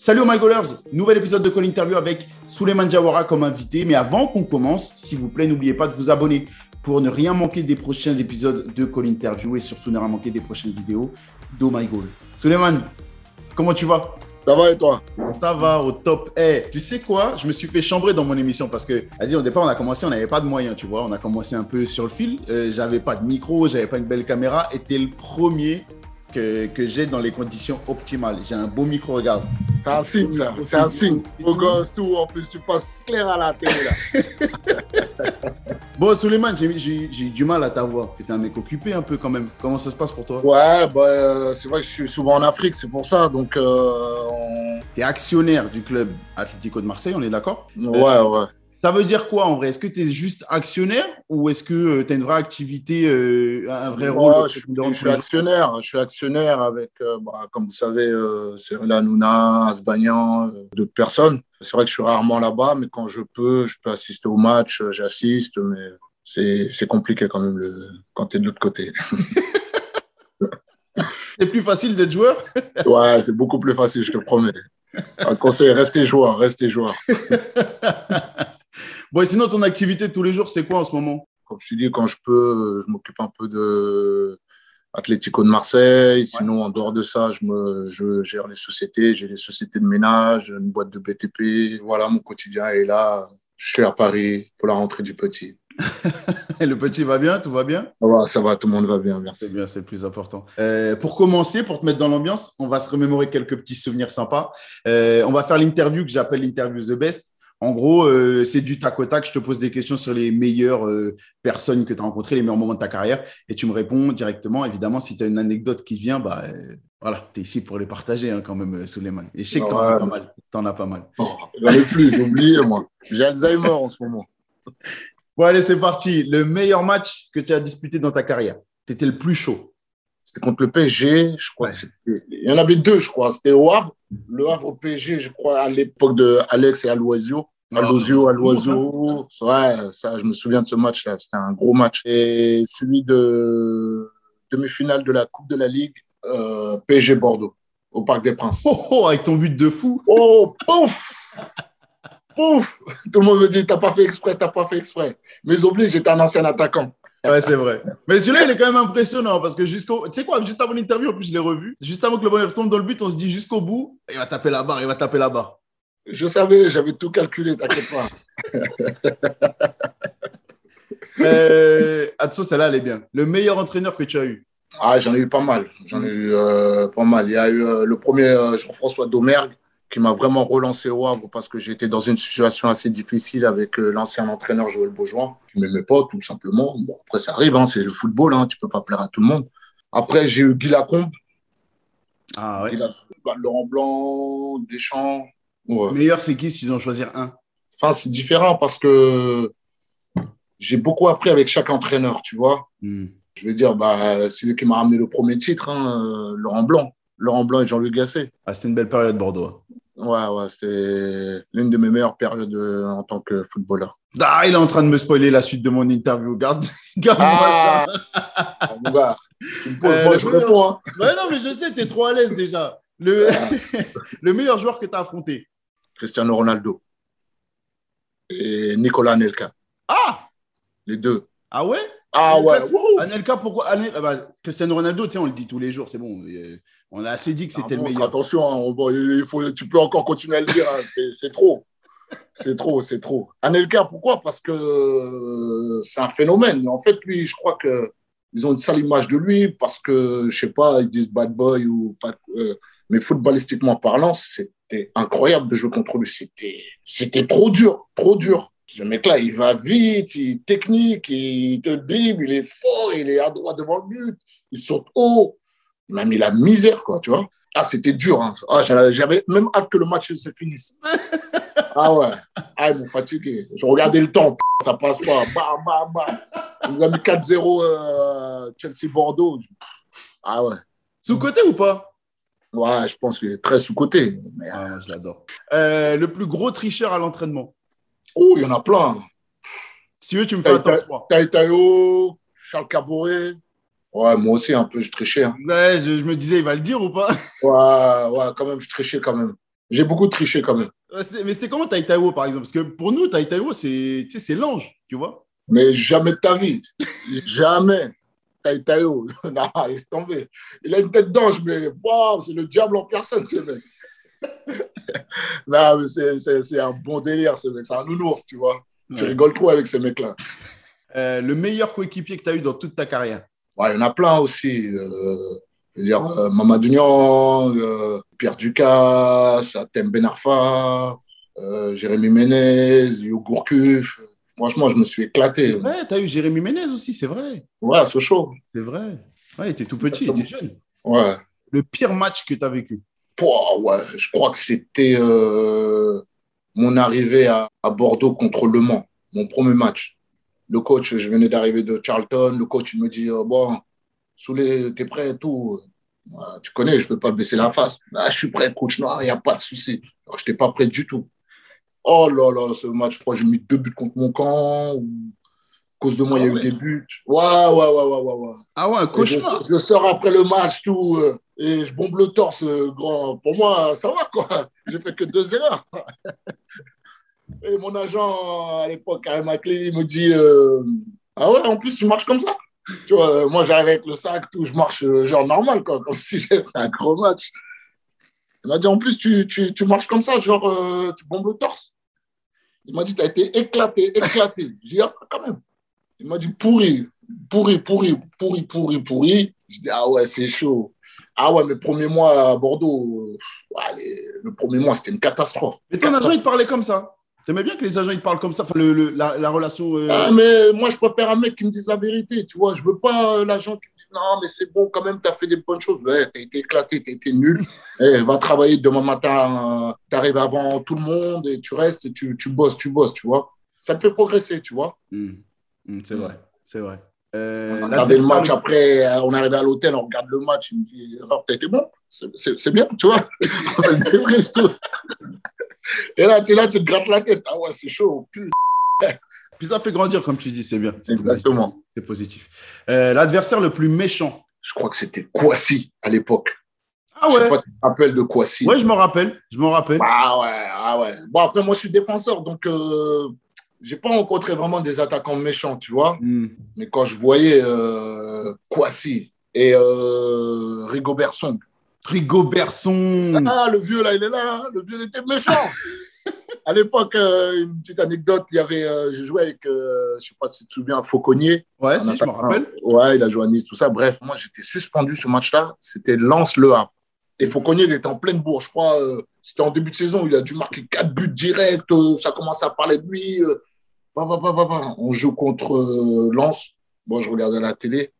Salut My Goalers, nouvel épisode de Call Interview avec Souleymane Diawara comme invité. Mais avant qu'on commence, s'il vous plaît, n'oubliez pas de vous abonner pour ne rien manquer des prochains épisodes de Call Interview et surtout ne rien manquer des prochaines vidéos d'O My Goal. Souleymane, comment tu vas? Ça va et toi? Ça va au top. Hey, tu sais quoi? Je me suis fait chambrer dans mon émission parce que, vas-y, au départ, on a commencé, on n'avait pas de moyens, tu vois. On a commencé un peu sur le fil. J'avais pas de micro, j'avais pas une belle caméra. Et t'es le premier que j'ai dans les conditions optimales. J'ai un beau micro, regarde. C'est un signe, ça. C'est un signe. Beau gosse, tout. En plus, tu passes clair à la télé, là. Bon, Souleymane, j'ai du mal à t'avoir. Tu es un mec occupé un peu quand même. Comment ça se passe pour toi? Ouais, bah, c'est vrai que je suis souvent en Afrique, c'est pour ça. Donc, Tu es actionnaire du club Atlético de Marseille, on est d'accord? Ouais. Ça veut dire quoi en vrai? Est-ce que tu es juste actionnaire ou est-ce que tu as une vraie activité, un vrai rôle? Je suis actionnaire. Je suis actionnaire avec, comme vous savez, Cyril Hanouna, Asbagnan, d'autres personnes. C'est vrai que je suis rarement là-bas, mais quand je peux assister au match, j'assiste, mais c'est compliqué quand même quand tu es de l'autre côté. C'est plus facile d'être joueur? Ouais, c'est beaucoup plus facile, je te promets. Un conseil, restez joueur. Bon, et sinon, ton activité de tous les jours, c'est quoi en ce moment? Comme je te dis, quand je peux, je m'occupe un peu de Atlético de Marseille. Sinon, en dehors de ça, je gère les sociétés. J'ai des sociétés de ménage, une boîte de BTP. Voilà, mon quotidien est là. Je suis à Paris pour la rentrée du petit. Le petit va bien? Tout va bien? Ça va, tout le monde va bien, merci. C'est bien, c'est le plus important. Pour commencer, pour te mettre dans l'ambiance, on va se remémorer quelques petits souvenirs sympas. On va faire l'interview que j'appelle l'interview The Best. En gros, c'est du tac au tac. Je te pose des questions sur les meilleures personnes que tu as rencontrées, les meilleurs moments de ta carrière. Et tu me réponds directement. Évidemment, si tu as une anecdote qui vient, voilà, tu es ici pour les partager quand même, Souleymane. Et je sais que tu en as pas mal. T'en as pas mal. J'en ai plus, j'ai oublié, moi. J'ai Alzheimer en ce moment. Bon, allez, c'est parti. Le meilleur match que tu as disputé dans ta carrière. Tu étais le plus chaud. C'était contre le PSG, je crois. Ouais. Il y en avait deux, je crois. C'était au Havre. Le Havre au PSG, je crois, à l'époque de Alex et Aloisio. Aloisio. Ouais, ça, je me souviens de ce match-là. C'était un gros match. Et celui de demi-finale de la Coupe de la Ligue, PSG Bordeaux, au Parc des Princes. Oh, avec ton but de fou. Oh, pouf! Pouf! Tout le monde me dit, t'as pas fait exprès. Mais ils oublient, j'étais un ancien attaquant. Ouais, c'est vrai. Mais celui-là, il est quand même impressionnant parce que tu sais quoi, juste avant l'interview, en plus, je l'ai revu. Juste avant que le bonheur tombe dans le but, on se dit jusqu'au bout, il va taper la barre. Je savais, j'avais tout calculé, t'inquiète pas. Attention, celle-là, elle est bien. Le meilleur entraîneur que tu as eu? J'en ai eu pas mal. Il y a eu le premier, Jean-François Domergue, qui m'a vraiment relancé au Havre parce que j'étais dans une situation assez difficile avec l'ancien entraîneur Joël Beaujoin. Je ne m'aimais pas, tout simplement. Bon, après, ça arrive, c'est le football, tu ne peux pas plaire à tout le monde. Après, j'ai eu Guy Lacombe. Ah ouais. Laurent Blanc, Deschamps. Ouais. Meilleur, c'est qui si tu dois en choisir un? Enfin, c'est différent parce que j'ai beaucoup appris avec chaque entraîneur, tu vois. Je veux dire, celui qui m'a ramené le premier titre, Laurent Blanc et Jean-Luc Gasset. C'était une belle période, Bordeaux. Ouais, c'était l'une de mes meilleures périodes en tant que footballeur. Il est en train de me spoiler la suite de mon interview. Garde mon gars, tu me poses, moi je réponds. Ouais, non, mais je sais, t'es trop à l'aise déjà. Le meilleur joueur que tu as affronté? Cristiano Ronaldo et Nicolas Anelka. Les deux. Ah ouais? Anelka, pourquoi? Cristiano Ronaldo, on le dit tous les jours, c'est bon. On a assez dit que c'était le meilleur. Attention, tu peux encore continuer à le dire. C'est trop. C'est trop. Anelka, pourquoi? Parce que c'est un phénomène. En fait, lui, je crois qu'ils ont une sale image de lui parce que, je sais pas, ils disent bad boy ou pas. Mais footballistiquement parlant, c'était incroyable de jouer contre lui. C'était trop dur. Ce mec-là, il va vite, il est technique, il te dribble, il est fort, il est à droite devant le but, il saute haut. Il m'a mis la misère, quoi, tu vois. C'était dur. J'avais même hâte que le match se finisse. Ils m'ont fatigué. Je regardais le temps, ça passe pas. On nous a mis 4-0 Chelsea-Bordeaux. Sous-côté ou pas? Ouais, je pense qu'il est très sous-côté. Mais... je l'adore. Le plus gros tricheur à l'entraînement? Il y en a plein. Si tu me fais un top 3. Taïtaïo, Charles Caboret. Ouais, moi aussi, un peu, je trichais. Ouais, je me disais, il va le dire ou pas? Ouais, quand même, je trichais quand même. J'ai beaucoup triché quand même. Mais c'était comment Taïtaïwo, par exemple? Parce que pour nous, Taïtaïwo, c'est l'ange, tu vois? Mais jamais de ta vie. Jamais. Taïtaïo. Non, laisse tomber. Il a une tête d'ange, mais wow, c'est le diable en personne, ce mec. Non, mais c'est un bon délire, ce mec. C'est un nounours, tu vois. Tu Ouais. rigoles trop avec ces mecs-là. Le meilleur coéquipier que tu as eu dans toute ta carrière? Ouais, il y en a plein aussi. Je veux dire, Mamadou Niang, Pierre Ducasse, Atem Ben Arfa, Jérémy Ménez, Youssou Gourcuff. Franchement, je me suis C'est éclaté. vrai, tu as eu Jérémy Ménez aussi, c'est vrai. Ouais, c'est chaud. C'est vrai. Ouais, il était tout petit, il était jeune. Ouais. Le pire match que tu as vécu? Pouah, ouais, je crois que c'était mon arrivée à Bordeaux contre Le Mans, mon premier match. Le coach, je venais d'arriver de Charlton. Le coach, il me dit bon, Soulé, t'es prêt et tout. Tu connais, je ne peux pas baisser la face. Ah, je suis prêt, coach. Non, il n'y a pas de souci. Je n'étais pas prêt du tout. Oh là là, ce match, je crois que j'ai mis 2 buts contre mon camp. À cause de moi, Ah il y a eu ouais? des buts. Ouais, ouais, ouais, ouais, ouais, ouais. Ah ouais, un Et cauchemar. je sors après le match, tout, et je bombe le torse, grand. Pour moi, ça va, quoi. J'ai fait que 2 erreurs. Et mon agent, à l'époque, Karim Akli, il me dit ah ouais, en plus, tu marches comme ça. Tu vois, moi, j'arrive avec le sac, tout, je marche genre normal, quoi, comme si j'avais fait un gros match. Il m'a dit en plus, tu marches comme ça, genre, tu bombes le torse. Il m'a dit, tu as été éclaté, éclaté. J'ai dit, ah, quand même. Il m'a dit pourri, pourri, pourri, pourri, pourri, pourri. Je dis, ah ouais, c'est chaud. Ah ouais, mes premiers mois à Bordeaux, le premier mois, c'était une catastrophe. Mais ton agent, il te parlait comme ça. T'aimais bien que les agents, ils te parlent comme ça, enfin, la relation. Ah, mais moi, je préfère un mec qui me dise la vérité, tu vois. Je veux pas l'agent qui me dit, non, mais c'est bon, quand même, tu as fait des bonnes choses. Ouais, tu as été éclaté, tu as été nul. Eh, va travailler demain matin, tu arrives avant tout le monde et tu restes et tu bosses, tu vois. Ça te fait progresser, tu vois. C'est vrai, c'est vrai. On a regardé le L'adversaire match, après, on arrive à l'hôtel, on regarde le match, il me dit, alors, t'as été bon, c'est bien, tu vois. On a le débrief, tout. Et là, tu te grattes la tête. Ah ouais, c'est chaud. Putain. Puis ça fait grandir, comme tu dis, c'est bien. C'est positif. Exactement. C'est positif. L'adversaire le plus méchant? Je crois que c'était Kouassi à l'époque. Ah Je sais ouais? pas si tu te rappelles de Kouassi. Ouais, je m'en rappelle. Je m'en rappelle. Ah ouais, ah ouais. Bon, après, moi, je suis défenseur, donc j'ai pas rencontré vraiment des attaquants méchants, tu vois. Mais quand je voyais Kouassi et Rigobert Song. Rigobert Song. Ah, le vieux, là, il est là. Hein. Le vieux, il était méchant. À l'époque, une petite anecdote, il y avait, j'ai joué avec, je ne sais pas si tu te souviens, Fauconnier. Ouais, si, je me rappelle. Ouais, il a joué à Nice, tout ça. Bref, moi, j'étais suspendu ce match-là. C'était Lens-Le Havre. Et Fauconnier, il était en pleine bourre. Je crois, c'était en début de saison. Il a dû marquer 4 buts directs. Ça commence à parler de lui. On joue contre Lens. Bon, je regardais la télé.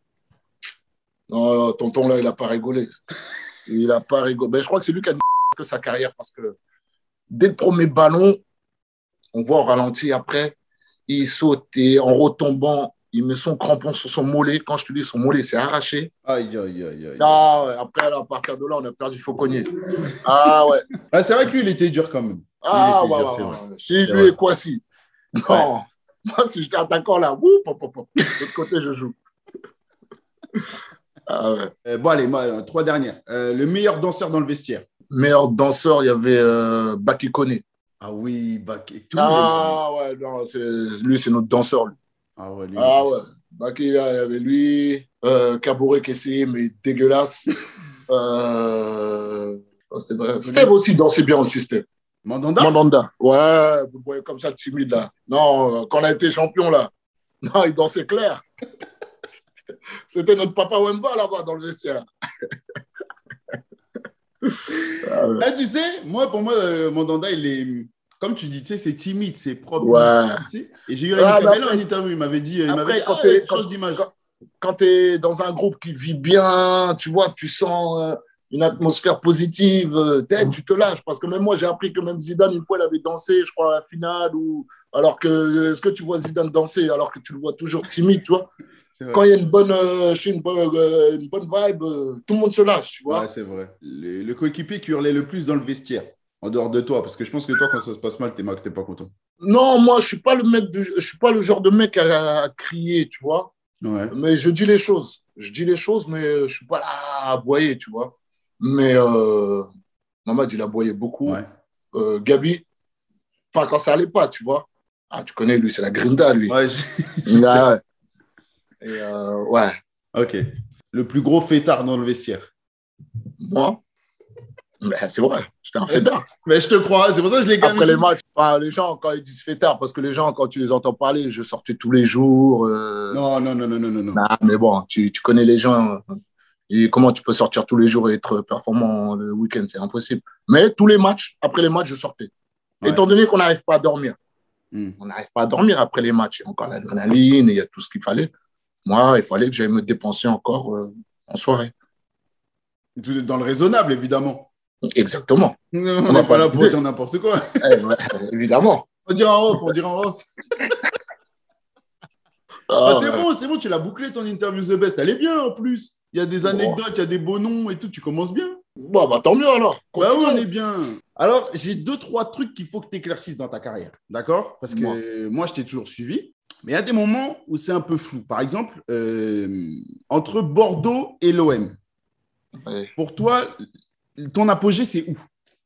Non, tonton, là, il n'a pas rigolé. Il n'a pas rigolé. Ben, je crois que c'est lui qui a niqué sa carrière parce que dès le premier ballon, on voit au ralenti après, il saute et en retombant, il met son crampon sur son mollet. Quand je te dis son mollet, c'est arraché. Aïe, aïe, aïe, aïe. Ah ouais, après, là, à partir de là, on a perdu Fauconnier. Ah ouais. Ah, c'est vrai que lui, il était dur quand même. Ah il était ouais, dur, ouais, c'est ouais. vrai. Chez C'est lui vrai. et Kouassi. Non. Ouais. Moi, si j'étais attaquant là, de l'autre côté, je joue. Ah ouais. Bon, allez, moi, 3 dernières. Le meilleur danseur dans le vestiaire? Meilleur danseur, il y avait Baki Kone. Ah oui, Baké. Tout le monde aime lui. Ah ouais, non, lui, c'est notre danseur. Lui. Ah ouais, lui, il Ah était ouais. Baki, il y avait lui, Kabouré qui essayait, mais dégueulasse. C'était vrai. Steve aussi dansait bien aussi, Steve. Mandanda? Mandanda. Ouais, vous le voyez comme ça, le timide là. Non, quand on a été champion là, non, il dansait clair. C'était notre papa Wemba là-bas dans le vestiaire. Ah ouais. Là, tu sais, pour moi, Mandanda, il est, comme tu dis, tu sais, c'est timide, c'est propre. Ouais. Tu sais. Et j'ai eu Ouais, Rémi mais Camella en après- interview, il m'avait dit, Après, change d'image. quand tu es dans un groupe qui vit bien, tu vois, tu sens une atmosphère positive, tu te lâches. Parce que même moi, j'ai appris que même Zidane, une fois, il avait dansé, je crois, à la finale. Alors que, est-ce que tu vois Zidane danser alors que tu le vois toujours timide, tu vois? Quand il y a une bonne vibe, tout le monde se lâche, tu vois? Ouais, c'est vrai. Le coéquipier qui hurlait le plus dans le vestiaire, en dehors de toi, parce que je pense que toi, quand ça se passe mal, t'es pas content. Non, moi, je suis pas le genre de mec à crier, tu vois? Ouais. Mais je dis les choses. Je dis les choses, mais je suis pas là à aboyer, tu vois? Mais Mamad, il aboyait beaucoup. Ouais. Gabi, enfin, quand ça allait pas, tu vois. Ah, tu connais, lui, c'est la grinda, lui. Ouais, Ouais. Et ouais, Ok. Le plus gros fêtard dans le vestiaire. moi, mais c'est vrai, j'étais un fêtard. Mais je te crois, c'est pour ça que je l'ai Après les gardé. matchs, enfin, les gens, quand ils disent fêtard, parce que les gens, quand tu les entends parler, je sortais tous les jours. Non, non, non, non, non, non, non. Nah, mais bon, tu connais les gens. Et comment tu peux sortir tous les jours et être performant le week-end? C'est impossible. Mais tous les matchs, après les matchs, je sortais. Ouais. Étant donné qu'on n'arrive pas à dormir. Hmm. On n'arrive pas à dormir après les matchs. Il y a encore l'adrénaline et il y a tout ce qu'il fallait. Moi, il fallait que j'aille me dépenser encore en soirée. Tout est dans le raisonnable, évidemment. Exactement. On On n'est va pas pas là pour abuser. dire n'importe quoi. Ouais, évidemment. On dirait en off, on dirait en off. Bah, Ah, c'est bon, tu l'as bouclé ton interview The Best. Elle est bien en plus. Il y a des bon. anecdotes, il y a des beaux noms et tout. Tu commences bien. Bon, bah, tant mieux alors. Bah oui, on Continuons. est bien. Alors, j'ai deux, trois trucs qu'il faut que tu éclaircisses dans ta carrière. D'accord? Parce Moi. que moi, je t'ai toujours suivi. Mais il y a des moments où c'est un peu flou. Par exemple, entre Bordeaux et l'OM. Ouais. Pour toi, ton apogée, c'est où?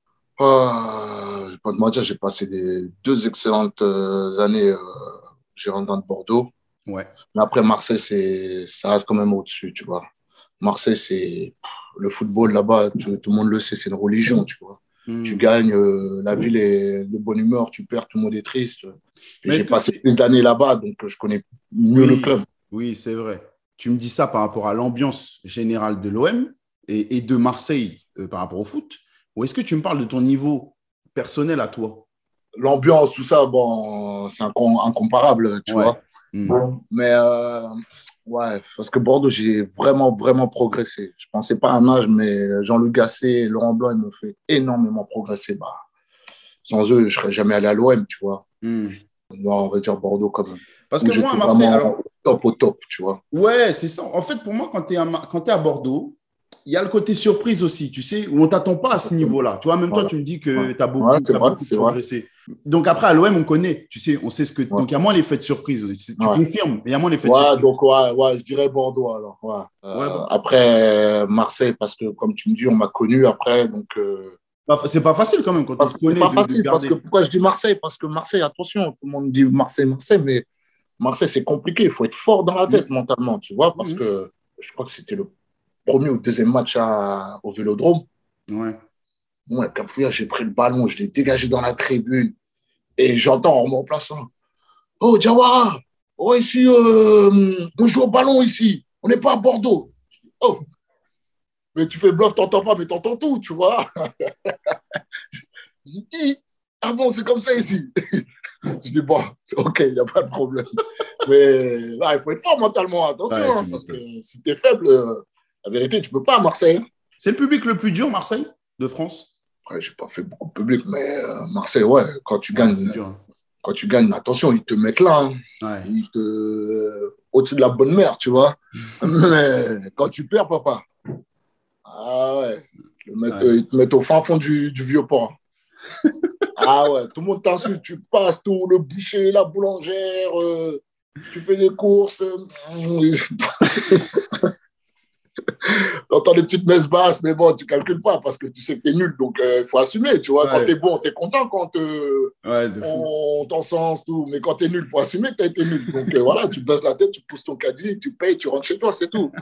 Je vais pas te mentir, j'ai passé des 2 excellentes années gérant de Bordeaux. Ouais. Mais après, Marseille, ça reste quand même au-dessus, tu vois. Marseille, c'est le football là-bas, tout le monde le sait, c'est une religion, tu vois. Tu Hmm. gagnes, la ville est de bonne humeur, tu perds, tout le monde est triste. Et Mais j'ai est-ce que passé c'est... plus d'années là-bas, donc je connais mieux le club. Oui, oui, c'est vrai. Tu me dis ça par rapport à l'ambiance générale de l'OM et de Marseille par rapport au foot? Ou est-ce que tu me parles de ton niveau personnel à toi? L'ambiance, tout ça, bon, c'est incomparable, tu Ouais. vois. Hmm. Mais ouais, parce que Bordeaux, j'ai vraiment, vraiment progressé. Je pensais pas à un âge, mais Jean-Luc Gasset et Laurent Blanc, ils m'ont fait énormément progresser. Bah, sans eux, je serais jamais allé à l'OM, tu vois. Hmm. Non, on va dire Bordeaux quand même. Parce Où que moi, à j'étais Marseille, vraiment alors, au top, tu vois. ouais, c'est ça. En fait, pour moi, quand tu es à Bordeaux, il y a le côté surprise aussi, tu sais, où on ne t'attend pas à ce niveau-là. Tu vois, même toi, Voilà. tu me dis Ouais, que tu as ouais beaucoup, c'est t'as vrai, beaucoup c'est vrai. progressé. Donc après, à l'OM, on connaît, tu sais, on sait ce que. Ouais, Donc il y a moins l'effet de surprise. Tu ouais. confirmes, mais il y a moins l'effet de Ouais, surprise. donc ouais, ouais, je dirais Bordeaux alors. Ouais. Ouais, bon. Après, Marseille, parce que comme tu me dis, on m'a connu après, donc Bah, c'est pas facile quand même quand on parce te que c'est connaît pas de facile. Parce que garder. pourquoi je dis Marseille? Parce que Marseille, attention, tout le monde dit Marseille, Marseille, mais Marseille, c'est compliqué. Il faut être fort dans la tête Mhm. mentalement, tu vois, parce Mhm. que je crois que c'était le premier ou deuxième match au Vélodrome. Ouais. Moi, Cafouillard, j'ai pris le ballon, je l'ai dégagé dans la tribune et j'entends en me remplaçant. Oh, Diawara, oh, ici, on joue au ballon ici. On n'est pas à Bordeaux. Oh, mais tu fais le bluff, t'entends pas, mais t'entends tout, tu vois. Je dis, ah bon, c'est comme ça ici. Je dis, bon, c'est OK, il n'y a pas de problème. Mais là, il faut être fort mentalement, attention, Ouais, tu hein, parce que m'étonnes. si tu es faible, la vérité, tu ne peux pas à Marseille. C'est le public le plus dur, Marseille, de France? Ouais, je n'ai pas fait beaucoup de public, mais Marseille, ouais, Ouais, c'est dur, hein. quand tu gagnes, attention, ils te mettent là. Hein. Ouais. Au-dessus de la bonne mère, tu vois. Mais quand tu perds, papa, ah ouais, Ouais. ils te mettent au fin fond du vieux port. Ah ouais, tout le monde t'insulte, tu passes tout, le boucher, la boulangère, tu fais des courses, t'entends des petites messes basses, mais bon, tu calcules pas parce que tu sais que t'es nul, donc il faut assumer, tu vois. Quand Ouais. t'es bon, t'es content quand Ouais, de fou. on t'encense, tout, mais quand t'es nul, il faut assumer que t'as été nul. Donc voilà, tu baisses la tête, tu pousses ton caddie, tu payes, tu rentres chez toi, c'est tout.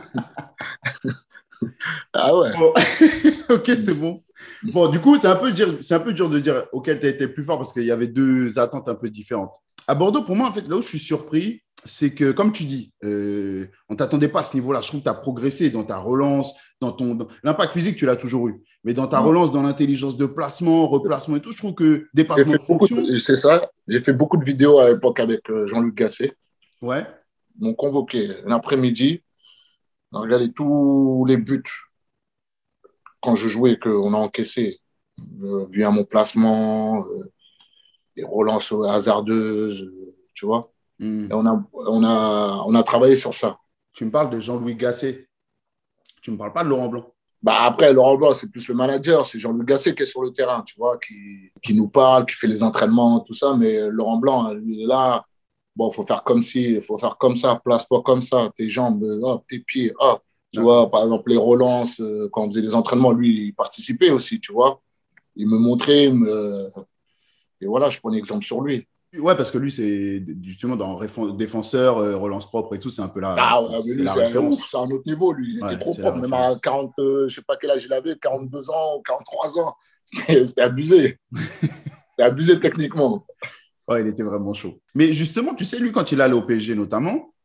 Ah ouais. Bon. Ok, c'est bon. Bon, du coup, c'est un peu dur de dire auquel tu as été le plus fort parce qu'il y avait deux attentes un peu différentes. À Bordeaux, pour moi, en fait, là où je suis surpris, c'est que, comme tu dis, on ne t'attendait pas à ce niveau-là. Je trouve que tu as progressé dans ta relance, l'impact physique, tu l'as toujours eu. Mais dans ta Ouais. relance, dans l'intelligence de placement, replacement et tout, je trouve que dépassement de fonction. C'est ça, j'ai fait beaucoup de vidéos à l'époque avec Jean-Luc Gasset. Ouais. Ils m'ont convoqué l'après-midi, on a regardé tous les buts quand je jouais qu'on a encaissé, via mon placement, les relances hasardeuses, tu vois. Et Hmm. on a travaillé sur ça. Tu me parles de Jean-Louis Gasset. Tu ne me parles pas de Laurent Blanc. Bah après, Laurent Blanc, c'est plus le manager, c'est Jean-Luc Gasset qui est sur le terrain, tu vois, qui nous parle, qui fait les entraînements, tout ça. Mais Laurent Blanc, lui, il est là. Bon, il faut faire comme ci, il faut faire comme ça, place-toi comme ça, tes jambes, hop, tes pieds, hop. Tu D'accord. vois, par exemple, les relances, quand on faisait les entraînements, lui, il participait aussi, tu vois. Il me montrait, et voilà, je prenais exemple sur lui. Ouais, parce que lui, c'est justement dans défenseur, relance propre et tout, c'est un peu Ah ouais, mais c'est lui, la référence. c'est un autre niveau. Lui, il était Ouais, trop c'est la propre. Même référence. à 40, je sais pas quel âge il avait, 42 ans, 43 ans. C'était abusé. C'était abusé techniquement. Ouais, il était vraiment chaud. Mais justement, tu sais, lui, quand il est allé au PSG notamment,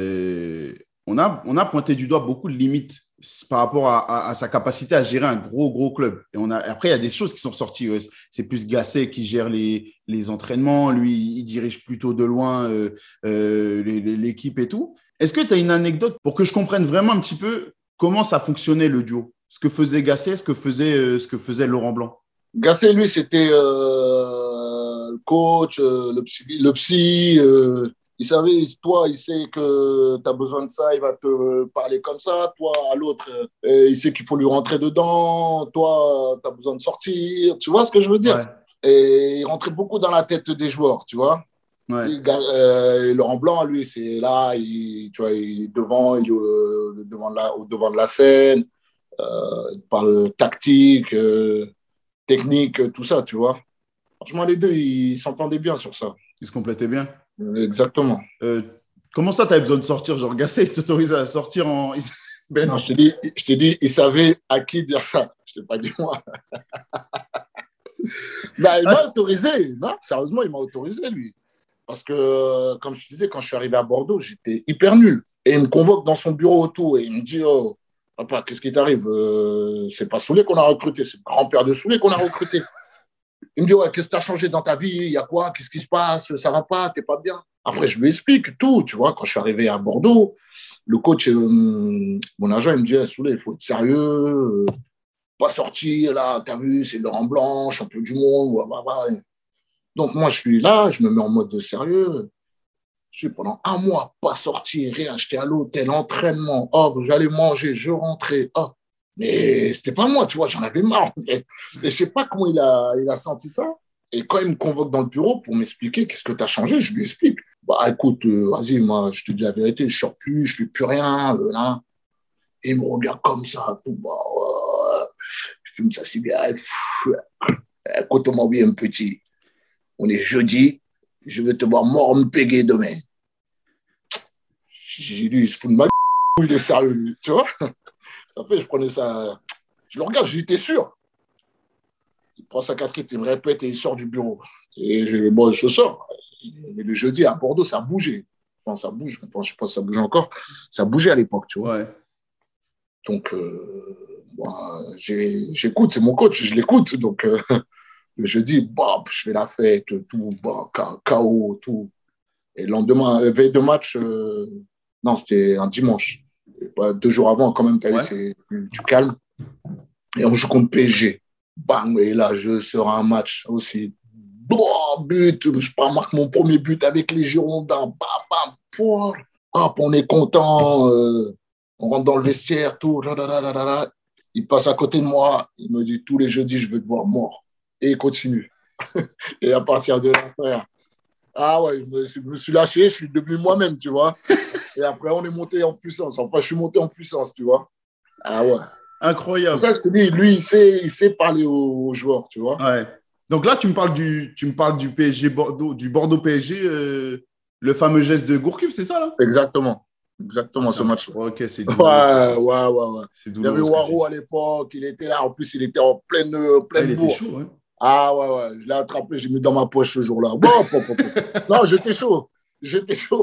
on a pointé du doigt beaucoup de limites par rapport à sa capacité à gérer un gros club. Et après, il y a des choses qui sont sorties. C'est plus Gasset qui gère les entraînements. Lui, il dirige plutôt de loin l'équipe et tout. Est-ce que tu as une anecdote pour que je comprenne vraiment un petit peu comment ça fonctionnait le duo? Ce que faisait Gasset, ce que faisait Laurent Blanc? Gasset, lui, c'était le coach, le psy. Il savait, toi, il sait que tu as besoin de ça, il va te parler comme ça. Toi, à l'autre, il sait qu'il faut lui rentrer dedans. Toi, tu as besoin de sortir. Tu vois ce que je veux dire? Ouais, Et il rentrait beaucoup dans la tête des joueurs, tu vois. ouais. Et Laurent Blanc, lui, c'est là, tu vois, il est devant, au devant de la scène. Il parle tactique. Technique, tout ça, tu vois. Franchement, les deux, ils s'entendaient bien sur ça. Il se complétait bien. Exactement. Euh, Comment ça, tu avais besoin de sortir? Genre, Gasset, il t'autorise à sortir en. Ben, Non, je t'ai dit, ils savaient à qui dire ça. Je t'ai pas dit moi. Bah, il m'a ah, autorisé. Non, sérieusement, il m'a autorisé, lui. Parce que, comme je te disais, quand je suis arrivé à Bordeaux, j'étais hyper nul. Et il me convoque dans son bureau autour et il me dit, oh, papa, qu'est-ce qui t'arrive? C'est pas Soulé qu'on a recruté, c'est le grand-père de Soulé qu'on a recruté. Il me dit, ouais, qu'est-ce que tu as changé dans ta vie? Il y a quoi? Qu'est-ce qui se passe? Ça va pas? T'es pas bien? Après, je lui explique tout, tu vois. Quand je suis arrivé à Bordeaux, le coach, mon agent, il me dit, Souley, il faut être sérieux, pas sortir, là, t'as vu, c'est Laurent Blanc, champion du monde. Ouais, ouais, ouais. Donc, moi, je suis là, je me mets en mode de sérieux. Je suis pendant un mois, pas sorti, rien. J'étais à l'hôtel, entraînement. Oh, j'allais manger, je rentrais. Oh. Mais c'était pas moi, tu vois, j'en avais marre, en fait. Et je sais pas comment il a senti ça. Et quand il me convoque dans le bureau pour m'expliquer qu'est-ce que tu as changé, je lui explique. Bah écoute, vas-y, moi, je te dis la vérité, je sors plus, je fais plus rien. Là. Et il me regarde comme ça, tout bah, je fume sa cigarette. Écoute-moi bien, petit. On est jeudi, je vais te voir mort me péguer demain. J'ai dit, il se fout de ma gueule, il est sérieux, lui, tu vois. Ça fait, je prenais ça. Je le regarde, j'étais sûr. Il prend sa casquette, il me répète et il sort du bureau. Et bon, je sors. Mais le jeudi, à Bordeaux, ça bougeait. Enfin, ça bouge. Enfin, je ne sais pas si ça bouge encore. Ça bougeait à l'époque, tu vois. ouais. Donc, moi, j'écoute, c'est mon coach, je l'écoute. Donc, le jeudi, bah, je fais la fête, tout, bah, KO, tout. Et le lendemain, veille de match, non, c'était un dimanche. Et, bah, 2 jours avant, quand même, tu as vu, Ouais. tu calmes. Et on joue contre PSG. Bang, et là, je sors un match aussi. Oh, but, je marque mon premier but avec les Girondins. Bam, bam, pouah. Hop, on est content. On rentre dans le vestiaire, tout. Il passe à côté de moi. Il me dit, tous les jeudis, je veux te voir mort. Et il continue. Et à partir de là, frère, ah ouais, je me suis lâché, je suis devenu moi-même, tu vois. Et après, on est monté en puissance. Enfin, je suis monté en puissance, tu vois. Ah ouais. C'est pour Incroyable. ça que je te dis, lui, il sait parler aux joueurs, tu vois. Ouais. Donc là, tu me parles du PSG Bordeaux, du Bordeaux PSG, le fameux geste de Gourcuff, c'est ça là? Exactement. Ah, Exactement, ce match-là. ok, c'est douloureux ce que tu Ouais, dis. ouais, ouais, ouais. C'est Il y avait douloureux ce que tu Waro dis. à l'époque, il était là. En plus, il était en pleine, Ah, il pleine était bourre. chaud, hein. Ah ouais, ouais. Je l'ai attrapé, j'ai mis dans ma poche ce jour-là. Bon, pop, pop, pop. Non, j'étais chaud. J'étais chaud.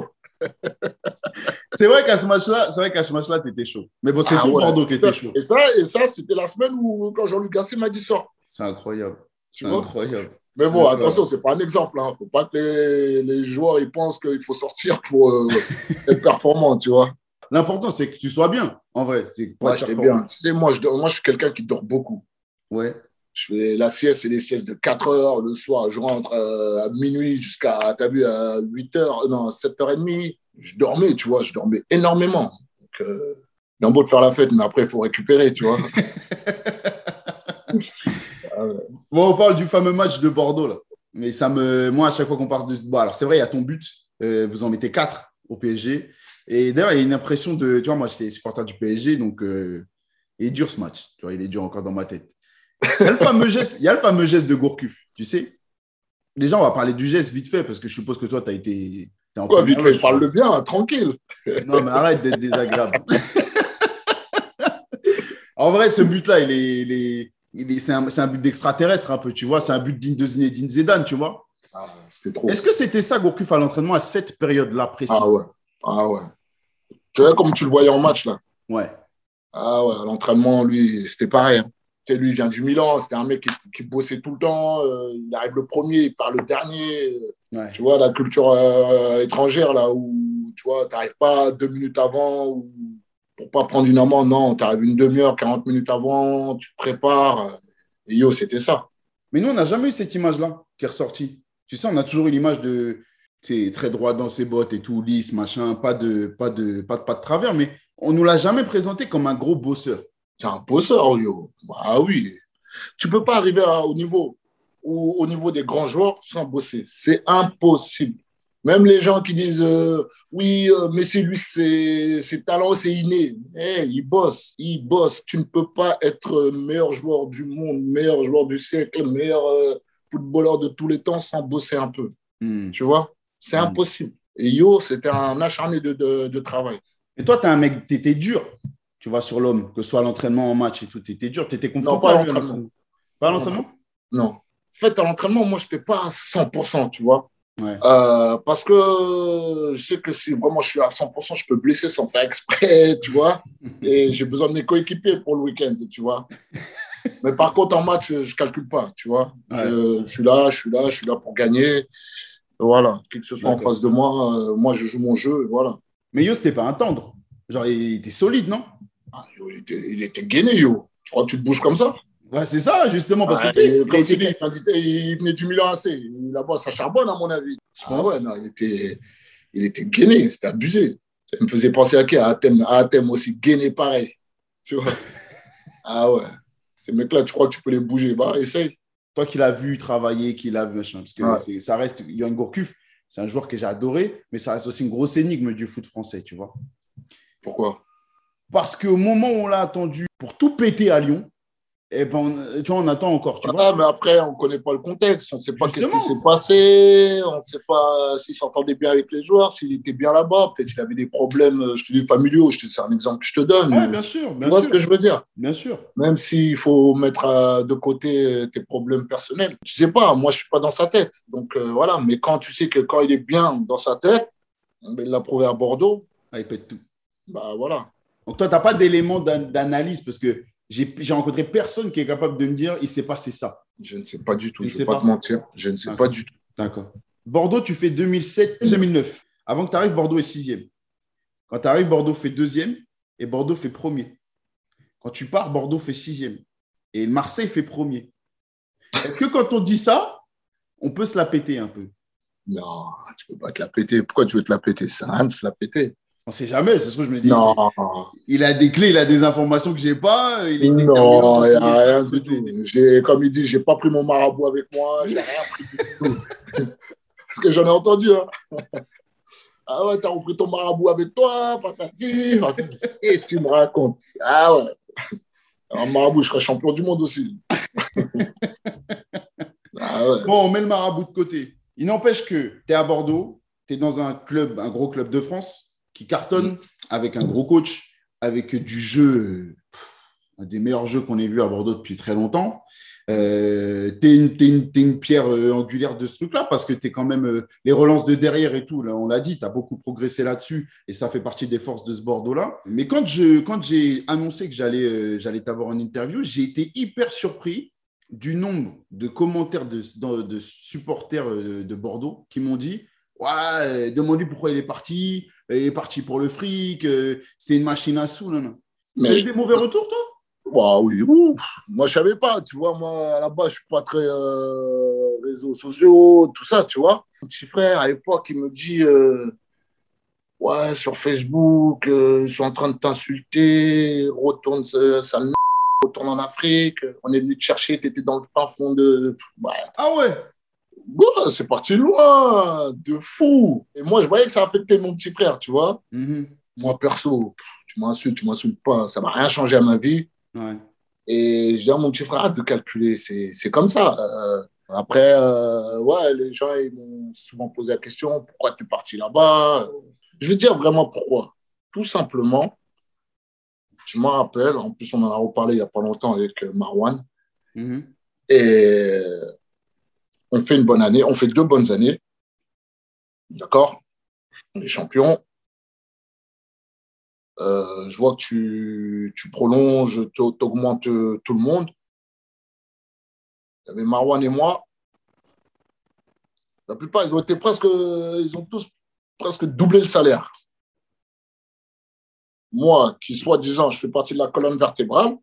C'est vrai qu'à ce match-là, tu étais chaud. Mais bon, c'est Ah tout ouais. Bordeaux qui était chaud. Et ça, c'était la semaine où, quand Jean-Luc Gasset m'a dit ça. C'est incroyable. Tu C'est vois? incroyable. Mais C'est bon, attention, incroyable. c'est pas un exemple. Hein. Faut pas que les joueurs ils pensent qu'il faut sortir pour être performant, tu vois. L'important, c'est que tu sois bien, en vrai, c'est pour Moi, être j'étais bien. performant. Tu sais, moi, je suis quelqu'un qui dort beaucoup. Ouais. Je fais la sieste, c'est des siestes de 4 heures le soir. Je rentre à minuit jusqu'à, t'as vu, à 8 heures, non, 7h30. Je dormais, tu vois, je dormais énormément. Donc, il beau de faire la fête, mais après, il faut récupérer, tu vois. Bon, on parle du fameux match de Bordeaux, là. Mais moi, à chaque fois qu'on parle de. Bon, alors, c'est vrai, il y a ton but. Vous en mettez 4 au PSG. Et d'ailleurs, il y a une impression de. Tu vois, moi, j'étais supporter du PSG, donc il est dur ce match. Tu vois, il est dur encore dans ma tête. Il y a le fameux geste de Gourcuff, tu sais. Déjà, on va parler du geste vite fait, parce que je suppose que toi, t'es en Quoi, première vite fait, loge. parle-le bien, hein, tranquille. Non, mais arrête d'être désagréable. En vrai, ce but-là, c'est un but d'extraterrestre un peu, tu vois. C'est un but digne de Zinedine Zidane, tu vois. Ah, c'était trop. Est-ce que c'était ça, Gourcuff, à l'entraînement, à cette période-là Ah précise? ouais. Ah ouais. Tu vois, comme tu le voyais en match, là. Ouais. Ah ouais, à l'entraînement, lui, c'était pareil, hein. Tu sais, lui, il vient du Milan, c'était un mec qui bossait tout le temps. Il arrive le premier, il part le dernier. Ouais. Tu vois, la culture étrangère, là, où tu vois, tu n'arrives pas 2 minutes avant ou pour pas prendre une amende. Non, tu arrives une demi-heure, 40 minutes avant, tu te prépares. Et yo, c'était ça. Mais nous, on n'a jamais eu cette image-là qui est ressortie. Tu sais, on a toujours eu l'image de, c'est très droit dans ses bottes et tout, lisse, machin, pas de travers, mais on nous l'a jamais présenté comme un gros bosseur. C'est un bosseur, yo. Ah oui. Tu peux pas arriver au niveau des grands joueurs sans bosser. C'est impossible. Même les gens qui disent oui, mais c'est lui, ses talents, c'est inné. Hey, il bosse, il bosse. Tu ne peux pas être meilleur joueur du monde, meilleur joueur du siècle, meilleur footballeur de tous les temps sans bosser un peu. Hmm. Tu vois, c'est Hmm. impossible. Et yo, c'était un acharné de travail. Et toi, tu es un mec, tu étais dur, tu vois, sur l'homme, que ce soit à l'entraînement, en match et tout, tu étais dur, tu étais Non, confronté pas à à lui à l'entraînement. l'entraînement. Pas à l'entraînement? Non. En fait, à l'entraînement, moi, je n'étais pas à 100%, tu vois. Ouais. Parce que je sais que si vraiment je suis à 100%, je peux blesser sans faire exprès, tu vois. Et j'ai besoin de mes coéquipiers pour le week-end, tu vois. Mais par contre, en match, je ne calcule pas, tu vois. Ouais. Je suis là pour gagner. Voilà. Qui que ce soit en D'accord. face de moi, moi, je joue mon jeu, et voilà. Mais Yo, c'était pas un tendre. Genre, il était solide, non? Ah, yo, il était gainé, yo. Je crois que tu te bouges comme ça. Ouais, c'est ça, justement, parce que Ah, tu sais, il a comme je te été. dis, il venait du Milan AC. Là-bas, ça charbonne, à mon avis. Je Ah ouais, pense. non, il était gainé, c'était abusé. Ça me faisait penser à qui? À Athème aussi, gainé pareil. Tu vois? Ah ouais. Ces mecs-là, tu crois que tu peux les bouger? Bah, essaye. Toi qui l'as vu travailler, qui l'a vu, machin, parce que Ouais. ça reste. Yoann Gourcuff, c'est un joueur que j'ai adoré, mais ça reste aussi une grosse énigme du foot français, tu vois. Pourquoi? Parce qu'au moment où on l'a attendu pour tout péter à Lyon, eh ben, tu vois, on attend encore, tu vois. Ah, mais après, on ne connaît pas le contexte. On ne sait pas qu'est-ce qui s'est Justement. passé. On ne sait pas s'il s'entendait bien avec les joueurs, s'il était bien là-bas. Peut-être s'il avait des problèmes, je te dis, familiaux. C'est un exemple que je te donne. Ouais, Mais bien sûr, tu bien vois ce sûr, que je veux dire? bien sûr. Même s'il faut mettre de côté tes problèmes personnels. Tu sais pas, moi, je suis pas dans sa tête. Donc, voilà. Mais quand tu sais que quand il est bien dans sa tête, ben, il l'a prouvé à Bordeaux, Ouais, il pète tout. bah voilà. Donc, toi, tu n'as pas d'éléments d'analyse parce que j'ai rencontré personne qui est capable de me dire il s'est passé ça. Je ne sais pas du tout. Je ne Je ne vais sais pas te pas. mentir. Je ne sais pas D'accord. du tout. D'accord. Bordeaux, tu fais 2007-2009. Avant que tu arrives, Bordeaux est sixième. Quand tu arrives, Bordeaux fait deuxième et Bordeaux fait premier. Quand tu pars, Bordeaux fait sixième. Et Marseille fait premier. Est-ce que quand on dit ça, on peut se la péter un peu? Non, tu peux pas te la péter. Pourquoi tu veux te la péter? Ça sert à rien de se la péter. On ne sait jamais. C'est ce que je me dis. Non, Il a des clés, il a des informations que je n'ai pas. Il est déterminant non, dans il n'y tous les a rien sens. du tout. Comme il dit, j'ai pas pris mon marabout avec moi. J'ai rien pris du tout. Parce que j'en ai entendu, hein. Ah ouais, t'as repris ton marabout avec toi, patati, patati. Qu'est-ce que tu me racontes? Ah ouais. Un marabout, je serais champion du monde aussi. Ah ouais. Bon, on met le marabout de côté. Il n'empêche que tu es à Bordeaux, tu es dans un club, un gros club de France qui cartonne avec un gros coach, avec du jeu, un des meilleurs jeux qu'on ait vu à Bordeaux depuis très longtemps. Tu es une pierre angulaire de ce truc-là parce que tu es quand même les relances de derrière et tout. Là, on l'a dit, tu as beaucoup progressé là-dessus et ça fait partie des forces de ce Bordeaux-là. Mais quand j'ai annoncé que j'allais t'avoir en interview, j'ai été hyper surpris du nombre de commentaires de supporters de Bordeaux qui m'ont dit ouais, demande-lui pourquoi il est parti pour le fric, c'est une machine à sous. Non. Tu as eu Mais, des mauvais retours, toi? bah oui, ouf. Moi, je savais pas, tu vois, moi, à la base, je suis pas très réseaux sociaux, tout ça, tu vois. Mon petit frère, à l'époque, il me dit, ouais, sur Facebook, ils sont en train de t'insulter, retourne, sale retourne en Afrique, on est venu te chercher, tu étais dans le fin fond de... Ouais. Ah ouais. Ouais, c'est parti loin, de fou. Et moi, je voyais que ça affectait mon petit frère, tu vois. Mhm. Moi, perso, tu m'insultes pas, ça va rien changer à ma vie. Ouais. Et je dis à mon petit frère, arrête de calculer, c'est comme ça. Après, ouais, les gens ils m'ont souvent posé la question, pourquoi tu es parti là-bas? Je vais te dire vraiment pourquoi. Tout simplement, je me rappelle, en plus on en a reparlé il n'y a pas longtemps avec Marwan, Mhm. et on fait une bonne année, on fait 2 bonnes années, d'accord? On est champion. Je vois que tu prolonges, tu augmentes tout le monde. Il y avait Marwan et moi. La plupart, ils ont tous presque doublé le salaire. Moi, qui soi-disant, je fais partie de la colonne vertébrale,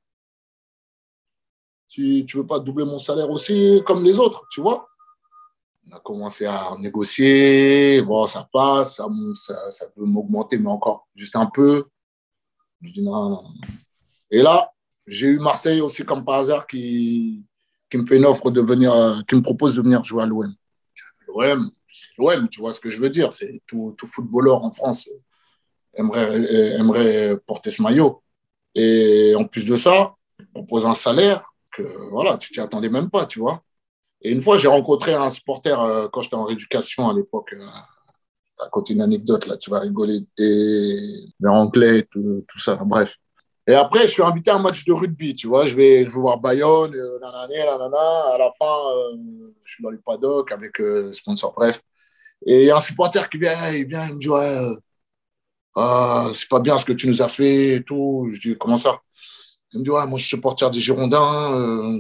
tu ne veux pas doubler mon salaire aussi comme les autres, tu vois? On a commencé à négocier, bon, ça passe, ça peut m'augmenter, mais encore juste un peu. Je dis non, non. Et là, j'ai eu Marseille aussi comme par hasard qui me fait une offre de venir, qui me propose de venir jouer à l'OM. L'OM, c'est l'OM, tu vois ce que je veux dire. C'est tout footballeur en France aimerait porter ce maillot. Et en plus de ça, il propose un salaire que voilà, tu t'y attendais même pas, tu vois. Et une fois, j'ai rencontré un supporter quand j'étais en rééducation à l'époque. À côté une anecdote, là, tu vas rigoler. Et les Anglais, tout ça, bref. Et après, je suis invité à un match de rugby, tu vois. Je vais voir Bayonne, nanana, nanana. À la fin, je suis dans les paddocks avec sponsor, bref. Et il y a un supporter qui vient, il me dit, ouais, c'est pas bien ce que tu nous as fait et tout. Je dis, comment ça? Il me dit, ouais, moi, je suis supporter des Girondins.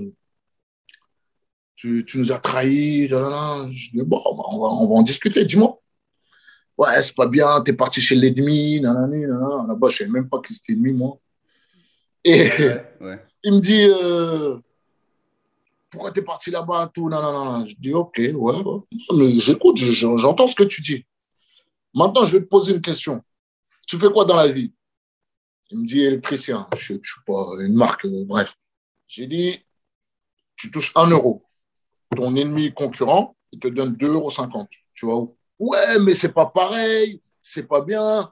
Tu nous as trahis. Nanana. Je dis, bon, bah, on va en discuter, dis-moi. Ouais, c'est pas bien, t'es parti chez l'ennemi, nanani, nanana. Là-bas, je savais même pas que c'était ennemi, moi. Et Ouais, ouais. il me dit, pourquoi t'es parti là-bas, tout, nanana. Je dis, ok, ouais, ouais. Mais j'écoute, j'entends ce que tu dis. Maintenant, je vais te poser une question. Tu fais quoi dans la vie? Il me dit, électricien. Je ne sais pas, une marque, bref. J'ai dit, tu touches 1 euro. Ton ennemi concurrent, il te donne 2,50 €. Tu vois où? Ouais, mais c'est pas pareil, c'est pas bien.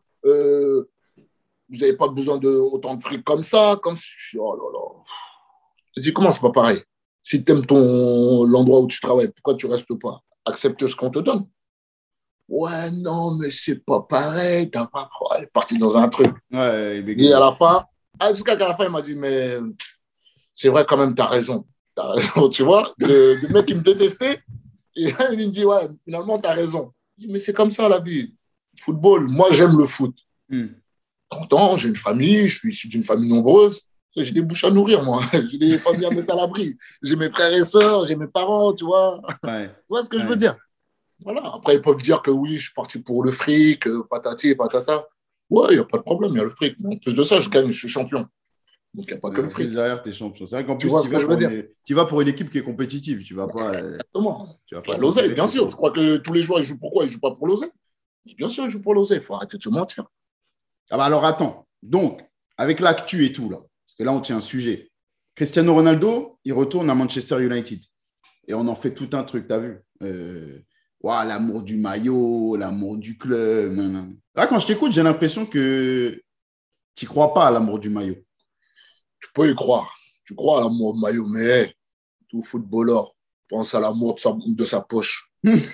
Vous n'avez pas besoin de autant de fric comme ça. Comme si... Oh là là. Je dis, comment c'est pas pareil? Si tu aimes l'endroit où tu travailles, pourquoi tu restes pas? Accepte ce qu'on te donne. Ouais, non, mais c'est pas pareil. T'as pas... Elle est partie dans un truc. Ouais, il Et à bégaye. la fin, jusqu'à la fin, il m'a dit, mais c'est vrai quand même, t'as raison. T'as raison, tu vois. Le mec qui me détestait, et il me dit, ouais, finalement, t'as raison. Je dis, mais c'est comme ça la vie. Football, moi, j'aime le foot. Hmm. Content, j'ai une famille, je suis issu d'une famille nombreuse. J'ai des bouches à nourrir, moi. J'ai des familles à mettre à l'abri. J'ai mes frères et sœurs, j'ai mes parents, tu vois. Tu Ouais, vois ce que je veux ouais. dire? Voilà. Après, ils peuvent dire que oui, je suis parti pour le fric, patati et patata. Ouais, il n'y a pas de problème, il y a le fric. Mais en plus de ça, je gagne, je suis champion. Donc, il n'y a pas que Ouais, le en plus, fric. derrière, t'es champion. C'est vrai qu'en Tu plus, vois ce que je veux dire? tu vas pour une équipe qui est compétitive. Exactement. Tu vas Puis il y pas a l'oseille, bien t'intéresser sûr. pour. Je crois que tous les joueurs, ils jouent pourquoi? Ils ne jouent pas pour l'oseille. Bien sûr, ils jouent pour l'oseille. Il faut arrêter de se mentir. Ah bah alors attends. Donc, avec l'actu et tout, là, parce que là, on tient un sujet. Cristiano Ronaldo, il retourne à Manchester United. Et on en fait tout un truc, t'as vu? Ouah, l'amour du maillot, l'amour du club. Nan, nan. Là, quand je t'écoute, j'ai l'impression que tu crois pas à l'amour du maillot. Tu peux y croire. Tu crois à l'amour de maillot, mais hey, tout footballeur pense à l'amour de sa poche.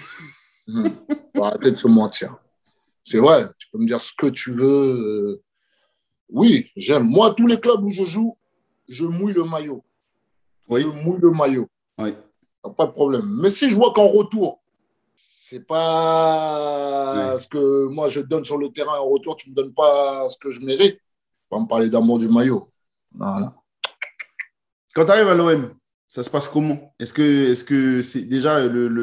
Faut arrêter de se mentir. C'est vrai, tu peux me dire ce que tu veux. Oui, j'aime. Moi, tous les clubs où je joue, je mouille le maillot. Je Oui, mouille le maillot. oui. Pas de problème. Mais si je vois qu'en retour, c'est Ouais. pas ce que moi je donne sur le terrain, en retour, tu ne me donnes pas ce que je mérite, on va me parler d'amour du maillot. Voilà. Quand tu arrives à l'OM, ça se passe comment? Est-ce que c'est déjà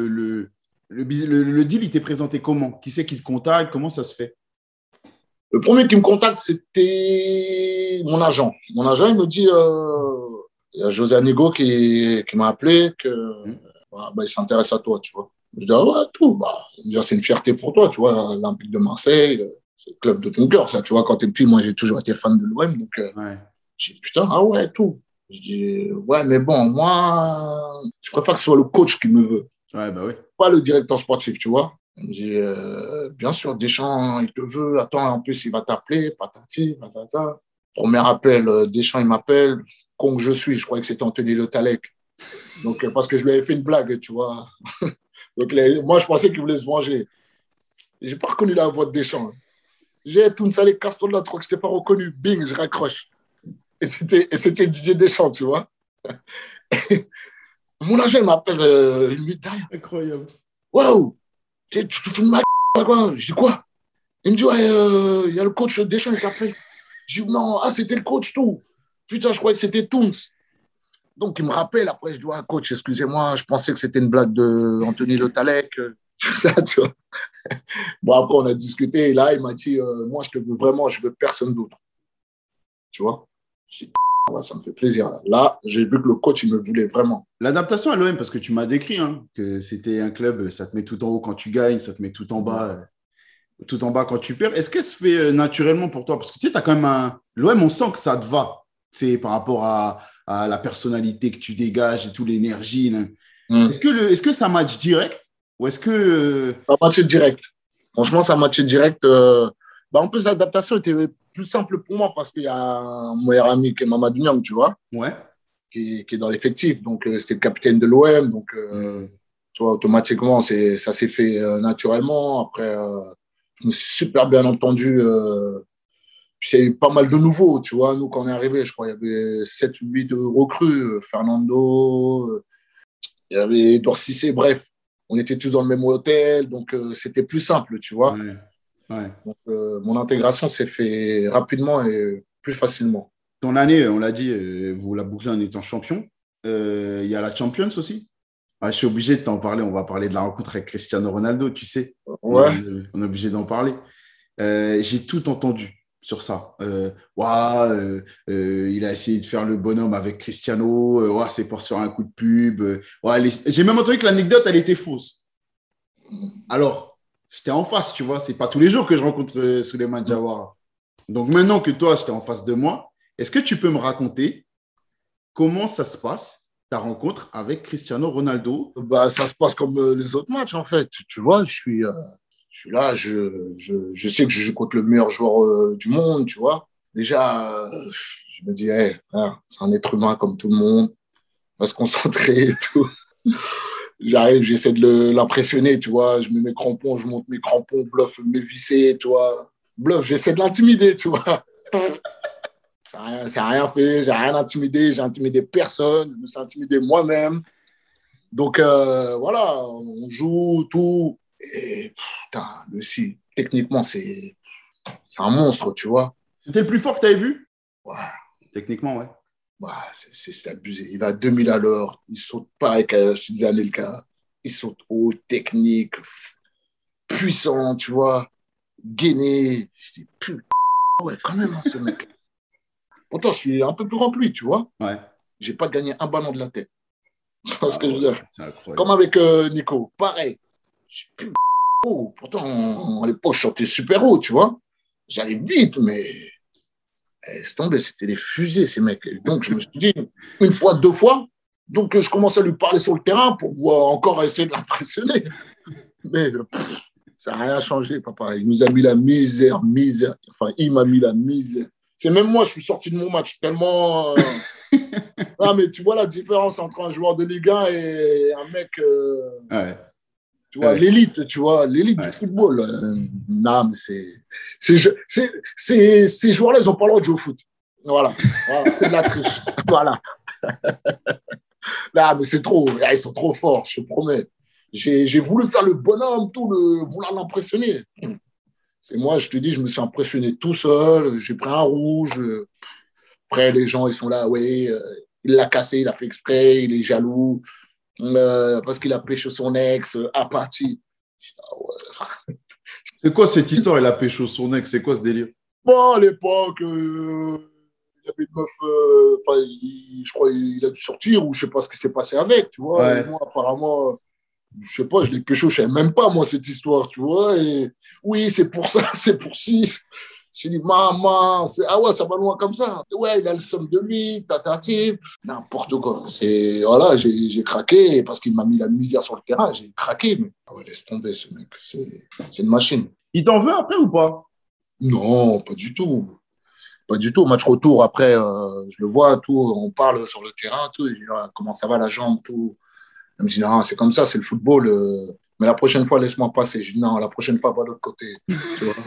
le deal, il t'est présenté comment? Qui c'est qui te contacte? Comment ça se fait? Le premier qui me contacte, c'était mon agent. Mon agent, il me dit, il y a José Anigo qui m'a appelé, que Hmm. bah, il s'intéresse à toi, tu vois. Je dis, ah ouais, tout. Bah, il me dit, ah, c'est une fierté pour toi, tu vois, l'Olympique de Marseille, c'est le club de ton cœur, ça, tu vois. Quand t'es petit, moi, j'ai toujours été fan de l'OM, donc Ouais. j'ai dit, putain, ah ouais, tout. Je dis, ouais, mais bon, moi, je préfère que ce soit le coach qui me veut, Ouais, bah oui. pas le directeur sportif, tu vois. Il me dit, bien sûr, Deschamps, il te veut. Attends, en plus, il va t'appeler, patati, patata. Premier appel, Deschamps, il m'appelle. con que je suis, je croyais que c'était Anthony Le Tallec. Donc, parce que je lui avais fait une blague, tu vois. Donc, moi, je pensais qu'il voulait se venger. Je n'ai pas reconnu la voix de Deschamps. J'ai tout salé, casse-toi de là, trop que je t'ai pas reconnu. Bing, je raccroche. Et c'était Didier Deschamps, tu vois. Mon agent m'appelle une minute derrière. Incroyable. Waouh, tu te fous de ma quoi? Je dis quoi? Il me dit, ouais, y a le coach Deschamps qui t'appelle. Je dis, non, c'était le coach, tout. Putain, je croyais que c'était Toons. Donc, il me rappelle. Après, je dis, ouais, coach, excusez-moi, je pensais que c'était une blague de Anthony Le Tallec. Tout ça, tu vois. Bon, après, on a discuté. Et là, il m'a dit, moi, je te veux vraiment, je veux personne d'autre. Tu vois? J'ai dit, ouais, ça me fait plaisir. Là, j'ai vu que le coach, il me voulait vraiment. L'adaptation à l'OM, parce que tu m'as décrit que c'était un club, ça te met tout en haut quand tu gagnes, ça te met tout en bas quand tu perds. Est-ce qu'elle se fait naturellement pour toi? Parce que tu sais, tu as quand même l'OM, on sent que ça te va. C'est par rapport à la personnalité que tu dégages et tout, l'énergie. Est-ce que ça match direct? Ou est-ce que. Ça a matché direct. Franchement, ça a matché direct. En plus, l'adaptation était plus simple pour moi parce qu'il y a mon meilleur ami qui est Mamadou Niang, tu vois, Ouais. qui est dans l'effectif. Donc, c'était le capitaine de l'OM. Donc, tu vois, automatiquement, ça s'est fait naturellement. Après, je me suis super bien entendu. Puis, il y a eu pas mal de nouveaux, tu vois. Nous, quand on est arrivé, je crois, il y avait 7 ou 8 recrues. Fernando, il y avait Edouard Cissé, bref. On était tous dans le même hôtel, donc c'était plus simple, tu vois. Ouais. Ouais. Donc, mon intégration s'est fait rapidement et plus facilement. Ton année, on l'a dit, vous la bouclez en étant champion. Il y a la Champions aussi. Ah, je suis obligé de t'en parler. On va parler de la rencontre avec Cristiano Ronaldo, tu sais. Ouais. On est obligé d'en parler. J'ai tout entendu sur ça. Ouah, il a essayé de faire le bonhomme avec Cristiano. Ouah, c'est pour se faire un coup de pub. Ouah, j'ai même entendu que l'anecdote, elle était fausse. Alors, j'étais en face, tu vois. C'est pas tous les jours que je rencontre Souleymane Diawara. Donc maintenant que toi, j'étais en face de moi, est-ce que tu peux me raconter comment ça se passe, ta rencontre avec Cristiano Ronaldo? Bah, ça se passe comme les autres matchs, en fait. Tu vois, je suis là, je sais que je joue contre le meilleur joueur du monde, tu vois. Déjà, je me dis, hey, hein, c'est un être humain comme tout le monde, on va se concentrer et tout. J'arrive, j'essaie de l'impressionner, tu vois. Je mets mes crampons, je monte mes crampons, bluff mes vissés, tu vois. Bluff, j'essaie de l'intimider, tu vois. Ça n'a rien fait, j'ai rien intimidé, j'ai intimidé personne, je me suis intimidé moi-même. Donc voilà, on joue tout. Et putain, le si, techniquement, c'est un monstre, tu vois. C'était le plus fort que tu avais vu? Ouais, Techniquement, ouais. ouais, c'est abusé. Il va à 2000 à l'heure, il saute pareil que je te disais Anelka. Il saute haut, technique, puissant, tu vois, gainé. Je dis, putain, ouais, quand même, hein, ce mec. Pourtant, je suis un peu plus grand que lui, tu vois. Ouais. J'ai pas gagné un ballon de la tête. Tu vois ce Ah que je veux ouais, dire? c'est incroyable. Comme avec Nico, pareil. Je suis plus haut. Pourtant, à l'époque, je chantais super haut, tu vois. J'allais vite, mais c'est tombé, c'était des fusées, ces mecs. Et donc, je me suis dit, une fois, deux fois, donc je commence à lui parler sur le terrain pour pouvoir encore essayer de l'impressionner. Mais ça n'a rien changé, papa. Il nous a mis la misère, misère. Enfin, il m'a mis la misère. C'est même moi, je suis sorti de mon match tellement. Ah, mais tu vois la différence entre un joueur de Ligue 1 et un mec. Ouais. Tu vois, Ouais. l'élite du Ouais. football. Non, mais ces joueurs-là, ils n'ont pas le droit de jouer au foot. Voilà, c'est de la triche. Voilà. Là, mais c'est trop. Ils sont trop forts, je te promets. J'ai voulu faire le bonhomme, vouloir l'impressionner. C'est moi, je te dis, je me suis impressionné tout seul. J'ai pris un rouge. Après, les gens, ils sont là, oui, il l'a cassé, il a fait exprès, il est jaloux. Parce qu'il a pêché son ex, apathie. Ah ouais. C'est quoi cette histoire? Il a pécho son ex. C'est quoi ce délire? Bon, à l'époque, il y avait une meuf, je crois qu'il a dû sortir ou je sais pas ce qui s'est passé avec, tu vois. Et Ouais. moi, apparemment, je sais pas, je l'ai pécho, je savais même pas, moi, cette histoire, tu vois. Et oui, c'est pour ça, c'est pour ci. J'ai dit, maman, ah ouais, ça va loin comme ça. Ouais, il a le somme de lui, tatati, n'importe quoi. Voilà, j'ai craqué parce qu'il m'a mis la misère sur le terrain, j'ai craqué. Mais ah ouais, laisse tomber ce mec, c'est une machine. Il t'en veut après ou pas? Non, pas du tout. Pas du tout. Match retour, après, je le vois, tout, on parle sur le terrain, tout. Il dit, ah, comment ça va la jambe, tout. Il me dit, non, c'est comme ça, c'est le football. Mais la prochaine fois, laisse-moi passer. Je dis, non, la prochaine fois, va de l'autre côté. Tu vois.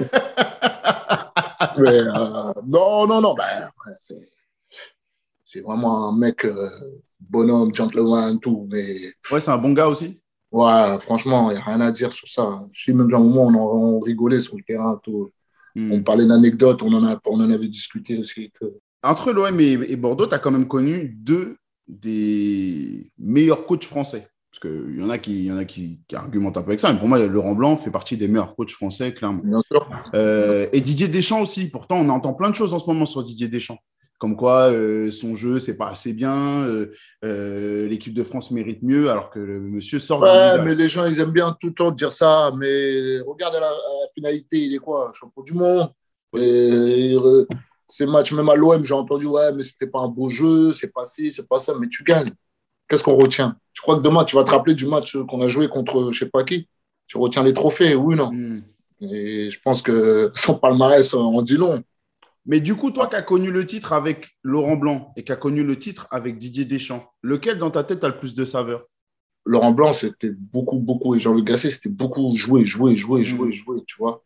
Mais, non, non, non. Ben, c'est vraiment un mec bonhomme, gentleman, tout. Mais Ouais, c'est un bon gars aussi. ouais, franchement, il n'y a rien à dire sur ça. Je suis même dans un moment où on rigolait sur le terrain, tout. On Hmm. parlait d'anecdotes, on en avait discuté aussi. Entre l'OM et Bordeaux, tu as quand même connu deux des meilleurs coachs français. Parce qu'il y en a qui argumentent un peu avec ça. Mais pour moi, Laurent Blanc fait partie des meilleurs coachs français, clairement. Bien sûr. Et Didier Deschamps aussi. Pourtant, on entend plein de choses en ce moment sur Didier Deschamps. Comme quoi, son jeu, c'est pas assez bien. L'équipe de France mérite mieux, alors que le monsieur sort du Ouais, mondial. mais les gens, ils aiment bien tout le temps dire ça. Mais regarde à la finalité, il est quoi? Champion du monde. Oui. Et, ces matchs, même à l'OM, j'ai entendu, ouais, mais c'était pas un beau jeu, c'est pas ci, c'est pas ça. Mais tu gagnes. Qu'est-ce qu'on retient? Je crois que demain, tu vas te rappeler du match qu'on a joué contre je sais pas qui. Tu retiens les trophées, oui ou non? Hmm. Et je pense que son palmarès en dit long. Mais du coup, toi qui as connu le titre avec Laurent Blanc et qui as connu le titre avec Didier Deschamps, lequel dans ta tête a le plus de saveur? Laurent Blanc, c'était beaucoup, beaucoup. Et Jean-Luc Gasset, c'était beaucoup jouer, jouer, jouer, jouer, Hmm. jouer, tu vois.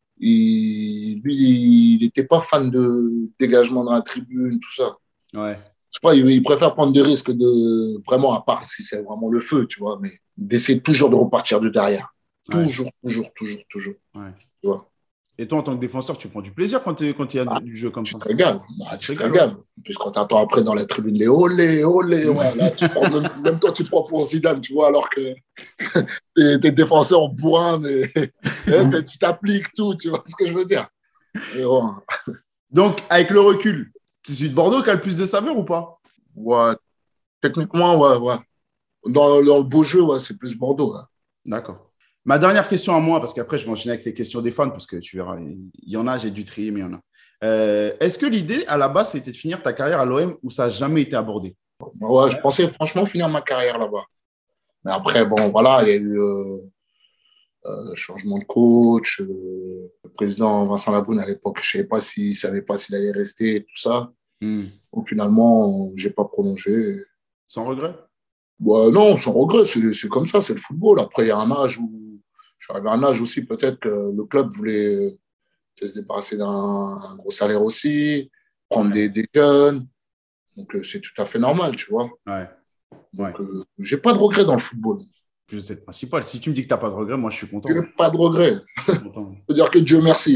Lui, il n'était pas fan de dégagement dans la tribune, tout ça. Ouais, Je sais pas, il préfère prendre des risques de vraiment, à part si c'est vraiment le feu, tu vois, mais d'essayer toujours de repartir de derrière. ouais, Toujours, toujours, toujours, toujours, ouais. tu vois. Et toi, en tant que défenseur, tu prends du plaisir quand il y a du jeu comme Tu ça. te régales, Ah, tu te tu te régales, ouais. régales. Puisqu'on t'attend après dans la tribune, les olé, olé, ouais, là, même toi, tu te prends pour Zidane, tu vois, alors que t'es défenseur bourrin, mais tu t'appliques tout, tu vois ce que je veux dire. Et ouais, Donc, avec le recul, c'est celui de Bordeaux qui a le plus de saveur ou pas? ouais, techniquement, ouais, ouais. Dans le beau jeu, ouais, c'est plus Bordeaux. Ouais. D'accord. Ma dernière question à moi, parce qu'après, je vais enchaîner avec les questions des fans, parce que tu verras, il y en a, j'ai dû trier, mais il y en a. Est-ce que l'idée, à la base, c'était de finir ta carrière à l'OM ou ça n'a jamais été abordé? Ouais, je pensais franchement finir ma carrière là-bas. Mais après, bon, voilà, il y a eu changement de coach. Le président Vincent Labrune, à l'époque, je ne savait pas s'il allait rester et tout ça. Hmm. Donc finalement, je n'ai pas prolongé. Sans regret? Ouais, non, sans regret, c'est comme ça, c'est le football. Après, il y a un âge où je suis arrivé à un âge aussi, peut-être que le club voulait se débarrasser d'un gros salaire aussi, prendre Ouais, des jeunes. Donc, c'est tout à fait normal, tu vois. ouais, ouais. Donc, j'ai pas de regrets dans le football. C'est le principal. Si tu me dis que tu n'as pas de regret, moi, je suis J'ai content. pas de regrets. Je suis content. Je veux dire que Dieu merci.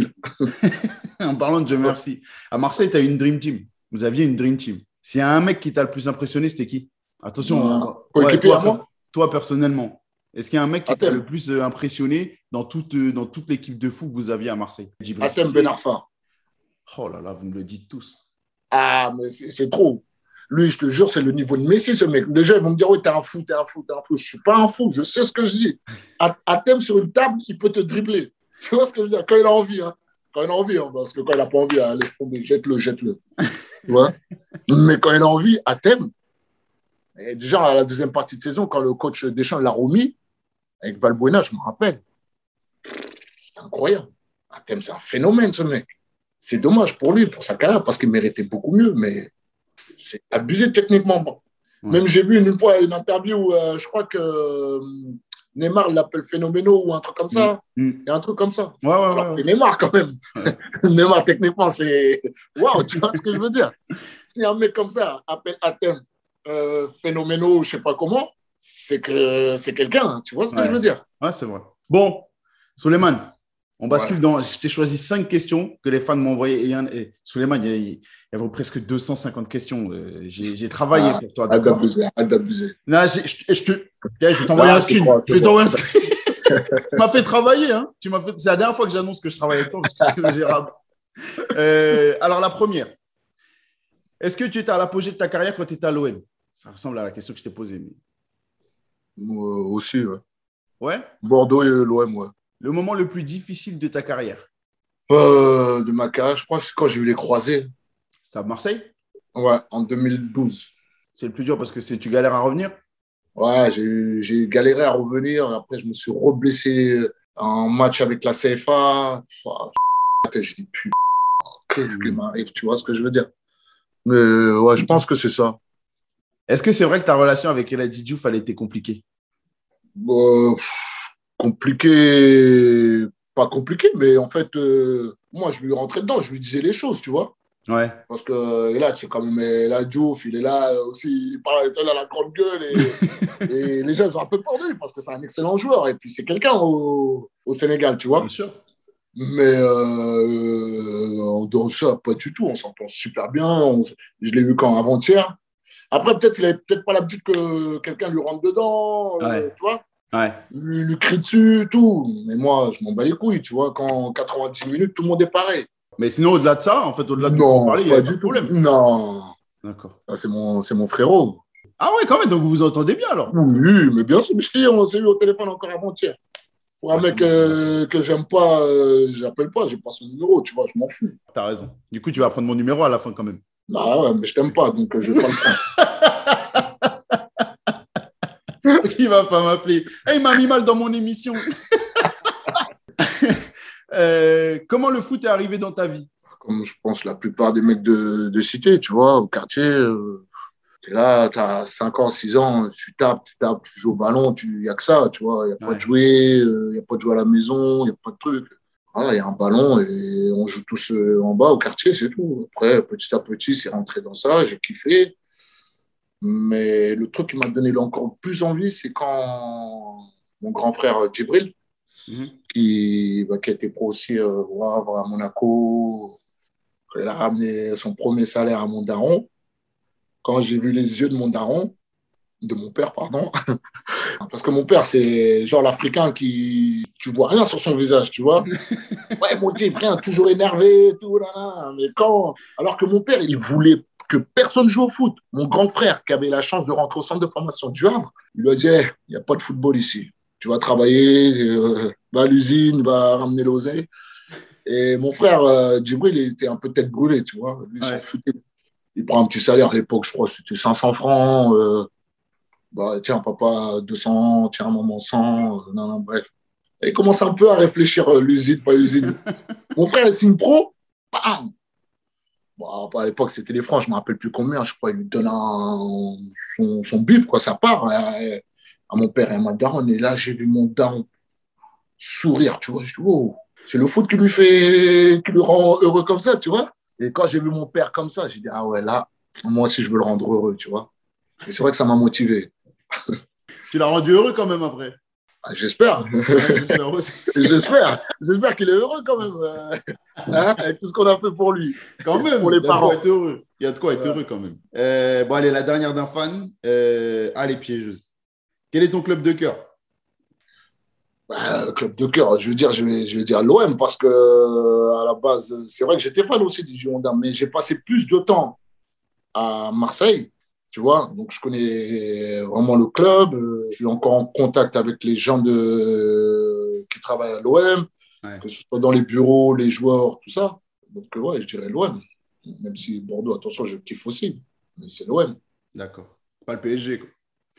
En parlant de Dieu merci, à Marseille, tu as une Dream Team. Vous aviez une Dream Team. S'il y a un mec qui t'a le plus impressionné, c'était qui? Attention, ouais, Coéquipier à moi, toi personnellement. Est-ce qu'il y a un mec qui t'a le Athème. plus impressionné dans toute l'équipe de foot que vous aviez à Marseille? Djibril Athème Ben Cissé. Arfa. Oh là là, vous me le dites tous. Ah, mais c'est trop. Lui, je te jure, c'est le niveau de Messi, ce mec. Déjà, ils vont me dire, oui, t'es un fou, t'es un fou, t'es un fou. Je suis pas un fou, je sais ce que je dis. Athème, sur une table, il peut te dribbler. Tu vois ce que je veux dire? Quand il a envie, hein. Quand il a envie, hein, parce que quand il n'a pas envie, hein, laisse tomber, jette-le, jette-le. Tu vois? Mais quand il a envie, Athème, et déjà, à la deuxième partie de saison, quand le coach Deschamps l'a remis, avec Valbuena, je me rappelle, c'est incroyable. Athème, c'est un phénomène, ce mec. C'est dommage pour lui, pour sa carrière, parce qu'il méritait beaucoup mieux, mais c'est abusé techniquement. Bon. Ouais. Même j'ai vu une fois une interview où je crois que Neymar l'appelle phénoménal ou un truc comme Mm, ça. mm. Il y a un truc comme ça. Ouais, ouais, Alors, ouais, c'est Neymar quand même. ouais. Neymar, techniquement, c'est. Waouh, tu vois ce que je veux dire? Si un mec comme ça appelle Athème phénoménal, je sais pas comment, c'est que c'est quelqu'un. Hein, tu vois ce que je Ouais, veux dire? ouais, c'est vrai. Bon, Souleymane, on Ouais. bascule dans. Je t'ai choisi 5 questions que les fans m'ont envoyées. Souleymane, il y a presque 250 questions. J'ai travaillé Ah, pour toi, arrête d'accord? d'abuser, arrête d'abuser. Non, je vais t'envoyer Ah, un je te screen. crois, Je c'est vais bon. t'envoyer un screen. Tu m'as fait travailler, hein? C'est la dernière fois que j'annonce que je travaille avec toi parce que c'est gérable. Alors, la première. Est-ce que tu étais à l'apogée de ta carrière quand tu étais à l'OM? Ça ressemble à la question que je t'ai posée. Aussi, ouais. Ouais? Bordeaux et l'OM, ouais. Le moment le plus difficile de ta carrière? De ma carrière, je crois que c'est quand j'ai eu les croisés. C'est à Marseille? Ouais, en 2012. C'est le plus dur parce que tu galères à revenir? Ouais, j'ai galéré à revenir. Après, je me suis reblessé en match avec la CFA. Oh, j'ai dit putain. qu'est-ce qui m'arrive, tu vois ce que je veux dire? Mais ouais, je pense que c'est ça. Est-ce que c'est vrai que ta relation avec El Hadji Diouf, elle était compliquée? Euh, Compliqué, pas compliqué, mais en fait, moi, je lui rentrais dedans, je lui disais les choses, tu vois. Ouais. Parce que là, c'est quand même la Diouf, il est là aussi, il parle il a la grande gueule et les gens sont un peu peur de lui parce que c'est un excellent joueur et puis c'est quelqu'un au Sénégal, tu Bien vois. sûr. Mais en dehors de ça, pas du tout, on s'entend super bien. Je l'ai vu quand avant-hier. Après, peut-être il avait peut-être pas l'habitude que quelqu'un lui rentre dedans, Ouais. tu vois, Ouais. lui crie dessus, tout. Mais moi, je m'en bats les couilles, tu vois, quand 90 minutes, tout le monde est pareil. Mais sinon, au-delà de ça, en fait, au-delà du Non, pourparler, il n'y pas avait pas de du tout. problème. Non, D'accord. ça, c'est mon frérot. Ah ouais, quand même, donc vous vous entendez bien alors? Oui, mais bien sûr, mais je te dis, on s'est eu au téléphone encore avant-hier. Pour un Ouais, c'est mec bon, c'est bon signe. que j'aime pas, j'appelle pas, j'ai pas son numéro, tu vois, je m'en fous. T'as raison. Du coup, tu vas prendre mon numéro à la fin quand même. Ah ouais, mais je t'aime pas, donc je vais pas le prendre. Qui va pas m'appeler? Il m'a mis mal dans mon émission. Comment le foot est arrivé dans ta vie? Comme je pense la plupart des mecs de cité, tu vois, au quartier, t'es là, t'as 5 ans, 6 ans, tu joues au ballon, il n'y a que ça, tu vois, il n'y a pas de Ouais. jouer, il n'y a pas de jouer à la maison, il n'y a pas de truc. Voilà, il y a un ballon et on joue tous en bas au quartier, c'est tout. Après, petit à petit, c'est rentré dans ça, j'ai kiffé. Mais le truc qui m'a donné encore plus envie, c'est quand mon grand frère Djibril, Mhm. qui a été pro aussi au Havre, à Monaco, il a ramené son premier salaire à mon daron. Quand j'ai vu les yeux de mon daron, de mon père, pardon, parce que mon père, c'est genre l'Africain qui, tu vois rien sur son visage, tu vois. Ouais, mon Dieu, rien, toujours énervé, tout, là, là. Mais quand, alors que mon père, il voulait que personne joue au foot. Mon grand frère, qui avait la chance de rentrer au centre de formation du Havre, il lui a dit, hey, il n'y a pas de football ici. Tu vas travailler, va à l'usine, va ramener l'oseille. Et mon frère, Djibril, il était un peu tête brûlée, tu vois. Lui, il s'en Ouais. foutait. Il prend un petit salaire à l'époque, je crois que c'était 500 francs. Bah, tiens, papa, 200, tiens, maman, 100. Non, non, bref. Et il commence un peu à réfléchir, l'usine, pas l'usine. Mon frère, il signe pro. Bam. Bon, à l'époque, c'était les francs, je ne me rappelle plus combien. Je crois qu'il lui donne son bif, quoi, ça part à mon père et à ma daronne. Et là, j'ai vu mon daron sourire, tu vois. Je dis, oh, c'est le foot qui lui rend heureux comme ça, tu vois. Et quand j'ai vu mon père comme ça, j'ai dit, ah ouais, là, moi aussi, je veux le rendre heureux, tu vois. Et c'est vrai que ça m'a motivé. Tu l'as rendu heureux quand même après. Ah, j'espère. Ouais, j'espère aussi. J'espère qu'il est heureux quand même, hein, avec tout ce qu'on a fait pour lui, Quand pour même, les il y a de quoi parents. être heureux. Il y a de quoi être Ouais. heureux quand même. Bon, allez, la dernière d'un fan. Allez, piégeuse. Quel est ton club de cœur? Bah, club de cœur, je vais dire l'OM parce que à la base, c'est vrai que j'étais fan aussi du Girondins, mais j'ai passé plus de temps à Marseille, tu vois. Donc je connais vraiment le club. Je suis encore en contact avec les gens qui travaillent à l'OM, Ouais, que ce soit dans les bureaux, les joueurs, tout ça. Donc ouais, je dirais l'OM. Même si Bordeaux, attention, je kiffe aussi, mais c'est l'OM. d'accord. Pas le PSG, quoi.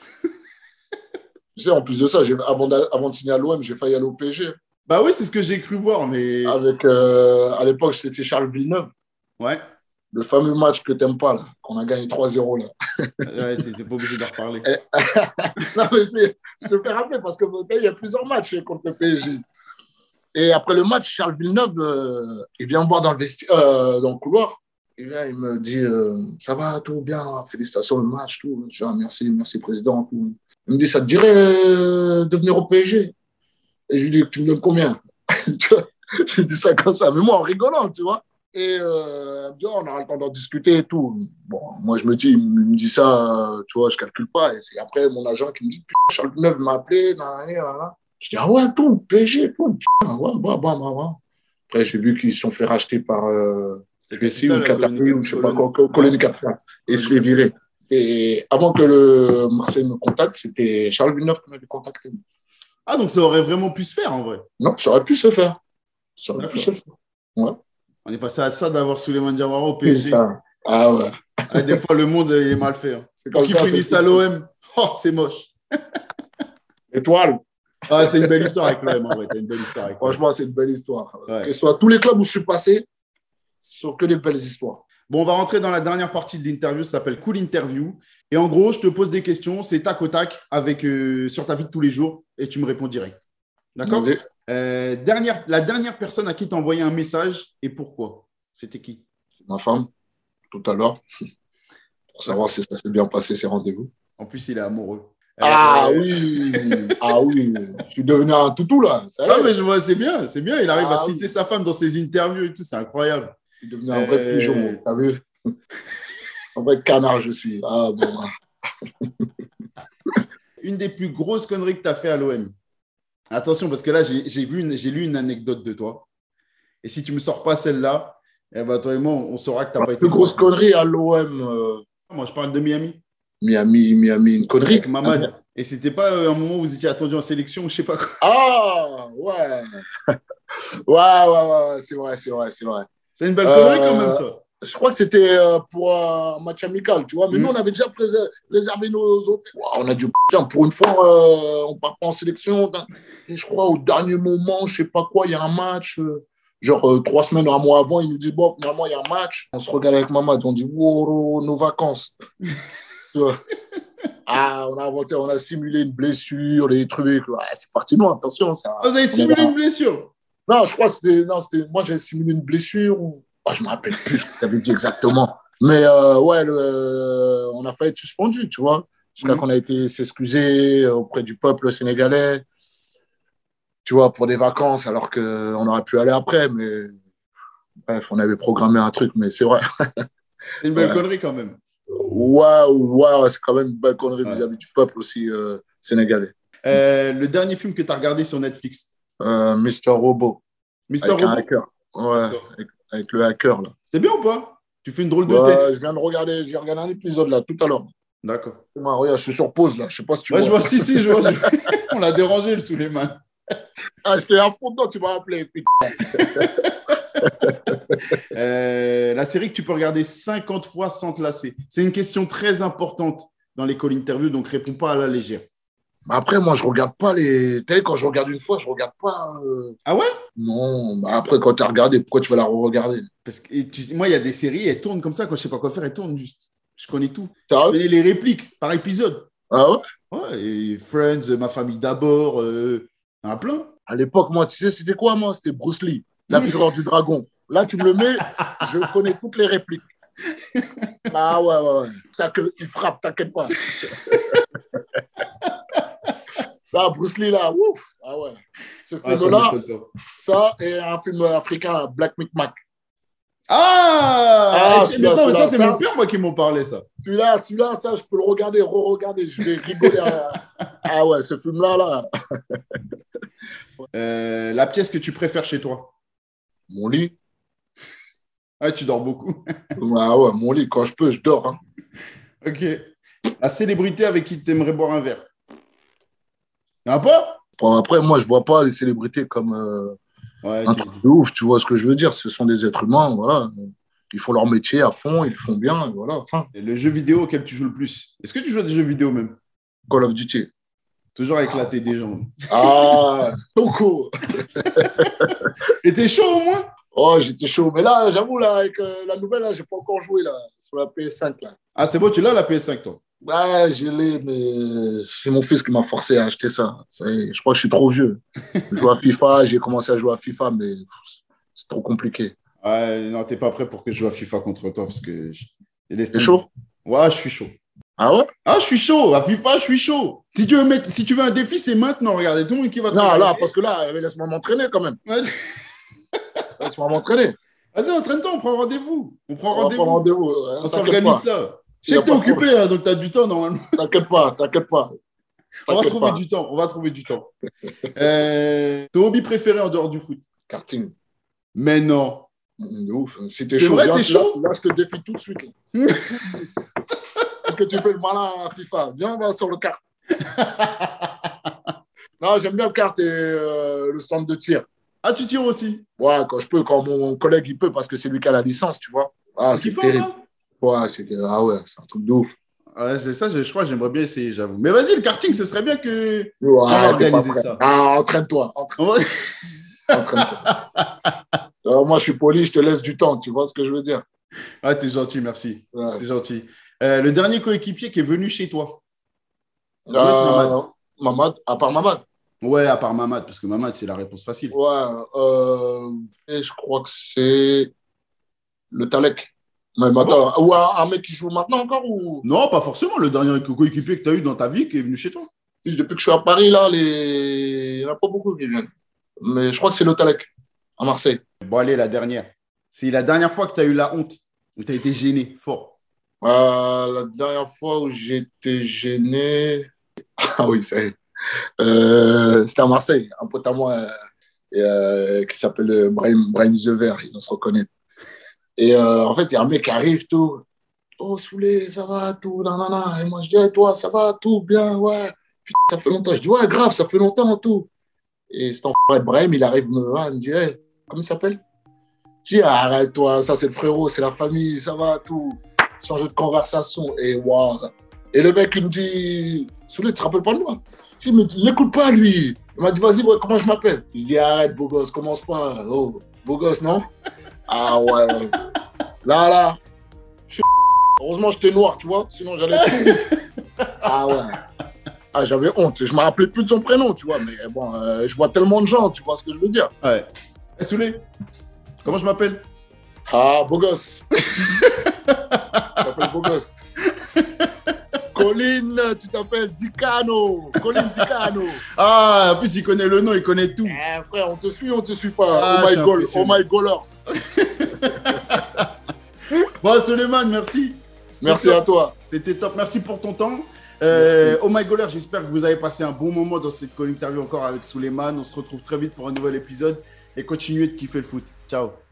Tu sais, en plus de ça, avant de signer à l'OM, j'ai failli aller au PSG. Bah oui, c'est ce que j'ai cru voir, mais Avec, à l'époque, c'était Charles Villeneuve. ouais, Le fameux match que t'aimes pas, là, qu'on a gagné 3-0, là. ouais, t'es pas obligé d'en reparler. Et- non, mais je te fais rappeler parce que il y a plusieurs matchs contre le PSG. Et après le match, Charles Villeneuve, il vient me voir dans le couloir. Il vient, il me dit, ça va, tout bien, félicitations le match, tout. Je dis, ah, merci, merci, président. Tout. Il me dit, ça te dirait de venir au PSG? Et je lui dis, tu me donnes combien? Tu vois, je lui dis ça comme ça, mais moi en rigolant, tu vois. Et elle me dit, oh, on aura le temps d'en discuter et tout. Bon, moi, je me dis, il me dit ça, tu vois, je calcule pas. Et c'est après mon agent qui me dit, putain, Charles Villeneuve m'a appelé, nanana. Je dis, ah ouais, tout, PSG, tout, putain, ouais, ouais, ouais, ouais, ouais. Après, j'ai vu qu'ils se sont fait racheter par C'est QSI ou Capital, Qatari ou je sais pas quoi, ouais, Colonie Capital. Et ils se Colonie fait Capital. virer. Et avant que le Marseille me contacte, c'était Charles Villeneuve qui m'avait contacté. Ah, donc ça aurait vraiment pu se faire en vrai. Non, ça aurait pu se faire. Ça aurait pu se D'accord. faire. Ouais. On est passé à ça d'avoir Souleymane Diawara au PSG. Putain. Ah ouais. Ah, des fois, le monde est mal fait, hein. C'est Pour comme qu'il ça, c'est le finisse à football. l'OM, oh, c'est moche. Étoile. Ah, c'est une belle histoire avec l'OM, en vrai. T'as une belle histoire avec l'OM. Franchement, c'est une belle histoire. Que Ouais. ce soit tous les clubs où je suis passé, sur que des belles histoires. Bon, on va rentrer dans la dernière partie de l'interview, ça s'appelle Cool Interview. Et en gros, je te pose des questions, c'est tac au tac sur ta vie de tous les jours et tu me réponds direct. D'accord? Vas-y. La dernière personne à qui tu as envoyé un message et pourquoi? C'était qui? Ma femme, tout à l'heure, pour savoir si ça s'est bien passé, ces rendez-vous. En plus, il est amoureux. Oui, je suis devenu un toutou là. Ça y est. Ah, mais je vois, c'est bien. Il arrive à oui. citer sa femme dans ses interviews et tout, c'est incroyable. Je suis devenu un vrai pigeon, t'as vu? Un vrai canard, je suis. Ah bon. Une des plus grosses conneries que tu as fait à l'OM. Attention, parce que là, j'ai lu une anecdote de toi. Et si tu ne me sors pas celle-là, eh ben, toi et moi, on saura que tu n'as pas été. La plus grosse connerie à l'OM. Moi, je parle de Miami. Miami, une connerie. Avec Mamad. Et c'était pas un moment où vous étiez attendu en sélection ou je sais pas quoi. Ah, ouais. Ouais, c'est vrai. C'est une belle connerie quand même, ça. Je crois que c'était pour un match amical, tu vois. Mais nous, on avait déjà réservé nos autres. Wow, on a dit, putain, pour une fois, on part pas en sélection. Et je crois au dernier moment, je sais pas quoi, il y a un match. Genre 3 semaines, un mois avant, il nous dit, bon, finalement, il y a un match. On se regarde avec Mamad, on dit, wow, nos vacances. On a inventé, on a simulé une blessure, les trucs. Ouais, c'est parti, non, attention. Ça, vous avez simulé une blessure? Non, je crois que c'était. Moi, j'ai simulé une blessure. Je ne me rappelle plus ce que tu avais dit exactement. Mais on a failli être suspendu, tu vois. Jusqu'à qu'on a été s'excuser auprès du peuple sénégalais, tu vois, pour des vacances, alors qu'on aurait pu aller après. Mais bref, on avait programmé un truc, mais c'est vrai. C'est une belle connerie quand même. Ouais, c'est quand même une belle connerie vis-à-vis du peuple aussi sénégalais. Le dernier film que tu as regardé sur Netflix? Mr. Robot. Mr. Robot? Un hacker. Ouais, avec le hacker, là. C'est bien ou pas? Tu fais une drôle de tête. Je viens de regarder, j'ai regardé un épisode, là, tout à l'heure. D'accord. Regarde, je suis sur pause, là. Je sais pas si tu vois. Je vois, si, je vois. On l'a dérangé, le sous les mains. J'étais à fond dedans, tu m'as appelé, putain. La série que tu peux regarder 50 fois sans te lasser. C'est une question très importante dans les call interviews, donc réponds pas à la légère. Après, moi, je regarde pas les. Tu sais, quand je regarde une fois, je regarde pas. Ah ouais? Non. Après, quand tu as regardé, pourquoi tu vas la re-regarder? Parce que moi, il y a des séries, elles tournent comme ça. Quand je sais pas quoi faire, elles tournent juste. Je connais tout. Je connais les répliques par épisode. Ah ouais? Ouais, et Friends, Ma famille d'abord, il y en a plein. À l'époque, moi, tu sais, c'était quoi, moi? C'était Bruce Lee, la figure du dragon. Là, tu me le mets, je connais toutes les répliques. Ah ouais. Ça qu'il frappe, t'inquiète pas. Là, Bruce Lee, là, ouf. Ah ouais. Ce film-là, ça et un film africain, Black Micmac. Ça, c'est mon père, moi, qui m'en parlait, ça. Celui-là, ça, je peux le regarder, re-regarder. Je vais rigoler. Ah ouais, ce film-là, La pièce que tu préfères chez toi? Mon lit. Ah, tu dors beaucoup. Ah ouais, mon lit, quand je peux, je dors. Hein. Ok. La célébrité avec qui tu aimerais boire un verre? Il n'y en a pas? Bon, après, moi, je ne vois pas les célébrités comme un truc de ouf, tu vois ce que je veux dire? Ce sont des êtres humains, voilà. Ils font leur métier à fond, ils le font bien, voilà. Enfin. Et le jeu vidéo auquel tu joues le plus? Est-ce que tu joues à des jeux vidéo même? Call of Duty. Toujours à éclater des gens. Ah, beaucoup. Et t'es chaud au moins? Oh, j'étais chaud. Mais là, j'avoue, là, avec la nouvelle, là, je n'ai pas encore joué là, sur la PS5. Là. Ah, c'est bon, tu l'as la PS5, toi? Ouais, je l'ai, mais c'est mon fils qui m'a forcé à acheter ça. Je crois que je suis trop vieux. Je joue à FIFA, j'ai commencé à jouer à FIFA, mais c'est trop compliqué. Ouais, non, t'es pas prêt pour que je joue à FIFA contre toi parce que. T'es chaud? Ouais, je suis chaud. Ah ouais? Ah, je suis chaud. À FIFA, je suis chaud. Si tu veux un défi, c'est maintenant. Regardez, tout le monde qui va te Non, là, parce que là, laisse-moi m'entraîner quand même. Ouais. Laisse-moi m'entraîner. Vas-y, entraîne-toi, on prend rendez-vous. On prend rendez-vous. On s'organise ça. Je sais que t'es occupé, hein, donc t'as du temps normalement. T'inquiète pas. On va trouver du temps. Ton hobby préféré en dehors du foot? Karting. Mais non. De ouf. Si t'es chaud, t'es chaud? Là, je te défie tout de suite. Est-ce que tu fais le malin à FIFA? Viens, on va sur le kart. Non, j'aime bien le kart et le stand de tir. Ah, tu tires aussi? Ouais, quand je peux, quand mon collègue il peut, parce que c'est lui qui a la licence, tu vois. Ah, c'est terrible. Ça? Ouais, c'est un truc de ouf. Ouais, c'est ça, je crois que j'aimerais bien essayer, j'avoue. Mais vas-y, le karting, ce serait bien que on organise ça. Ah, entraîne-toi. Entraîne-toi. Moi, je suis poli, je te laisse du temps, tu vois ce que je veux dire? Ah, t'es gentil, merci. Ouais. C'est gentil. Le dernier coéquipier qui est venu chez toi, ça doit être Mamad. Euh, Mamad, à part Mamad. Ouais, à part Mamad, parce que Mamad, c'est la réponse facile. Ouais, et je crois que c'est le Talek. Mais Ah bon? attends, ou un mec qui joue maintenant encore ou Non, pas forcément. Le dernier coéquipier que tu as eu dans ta vie qui est venu chez toi. depuis que je suis à Paris, là, il n'y en a pas beaucoup qui viennent. Mais je crois que c'est le Talek, à Marseille. Bon, allez, la dernière. C'est la dernière fois que tu as eu la honte, où tu as été gêné, fort. La dernière fois où j'étais gêné. Ah oui, c'est. C'était à Marseille, un pote à moi qui s'appelle Brahim Zever, il va se reconnaître. Et en fait, il y a un mec qui arrive, tout. Oh, Soulé, ça va, tout, nanana. Et moi, je dis, hey, toi, ça va, tout, bien, ouais. Putain, ça fait longtemps. Je dis, ouais, grave, ça fait longtemps, tout. Et cet enfant de Brahim, il arrive me voir, il me dit, hey, comment il s'appelle? Je dis, arrête-toi, ça, c'est le frérot, c'est la famille, ça va, tout. Changer de conversation. Et waouh. Et le mec, il me dit, Soulé, tu te rappelles pas de moi? Je dis, mais l'écoute pas, lui. Il m'a dit, vas-y, ouais, comment je m'appelle? Je dis, arrête, beau gosse, commence pas. Oh, beau gosse, non? Ah ouais. Là. Heureusement, j'étais noir, tu vois, sinon j'allais tout. Ah ouais. Ah, j'avais honte. Je ne me rappelais plus de son prénom, tu vois, mais bon, je vois tellement de gens, tu vois ce que je veux dire. Ouais. Hey, Soulé, comment je m'appelle? Ah, beau gosse. Tu t'appelles beau gosse. Colin, tu t'appelles Dicano. Colin Dicano. Ah, en plus, il connaît le nom, il connaît tout. Eh, frère, on te suit pas. Ah, Oh my goalers. Bon, Suleiman, merci. Merci à toi. C'était top. Merci pour ton temps. Merci. Oh my God, j'espère que vous avez passé un bon moment dans cette interview encore avec Suleiman. On se retrouve très vite pour un nouvel épisode et continuez de kiffer le foot. Ciao.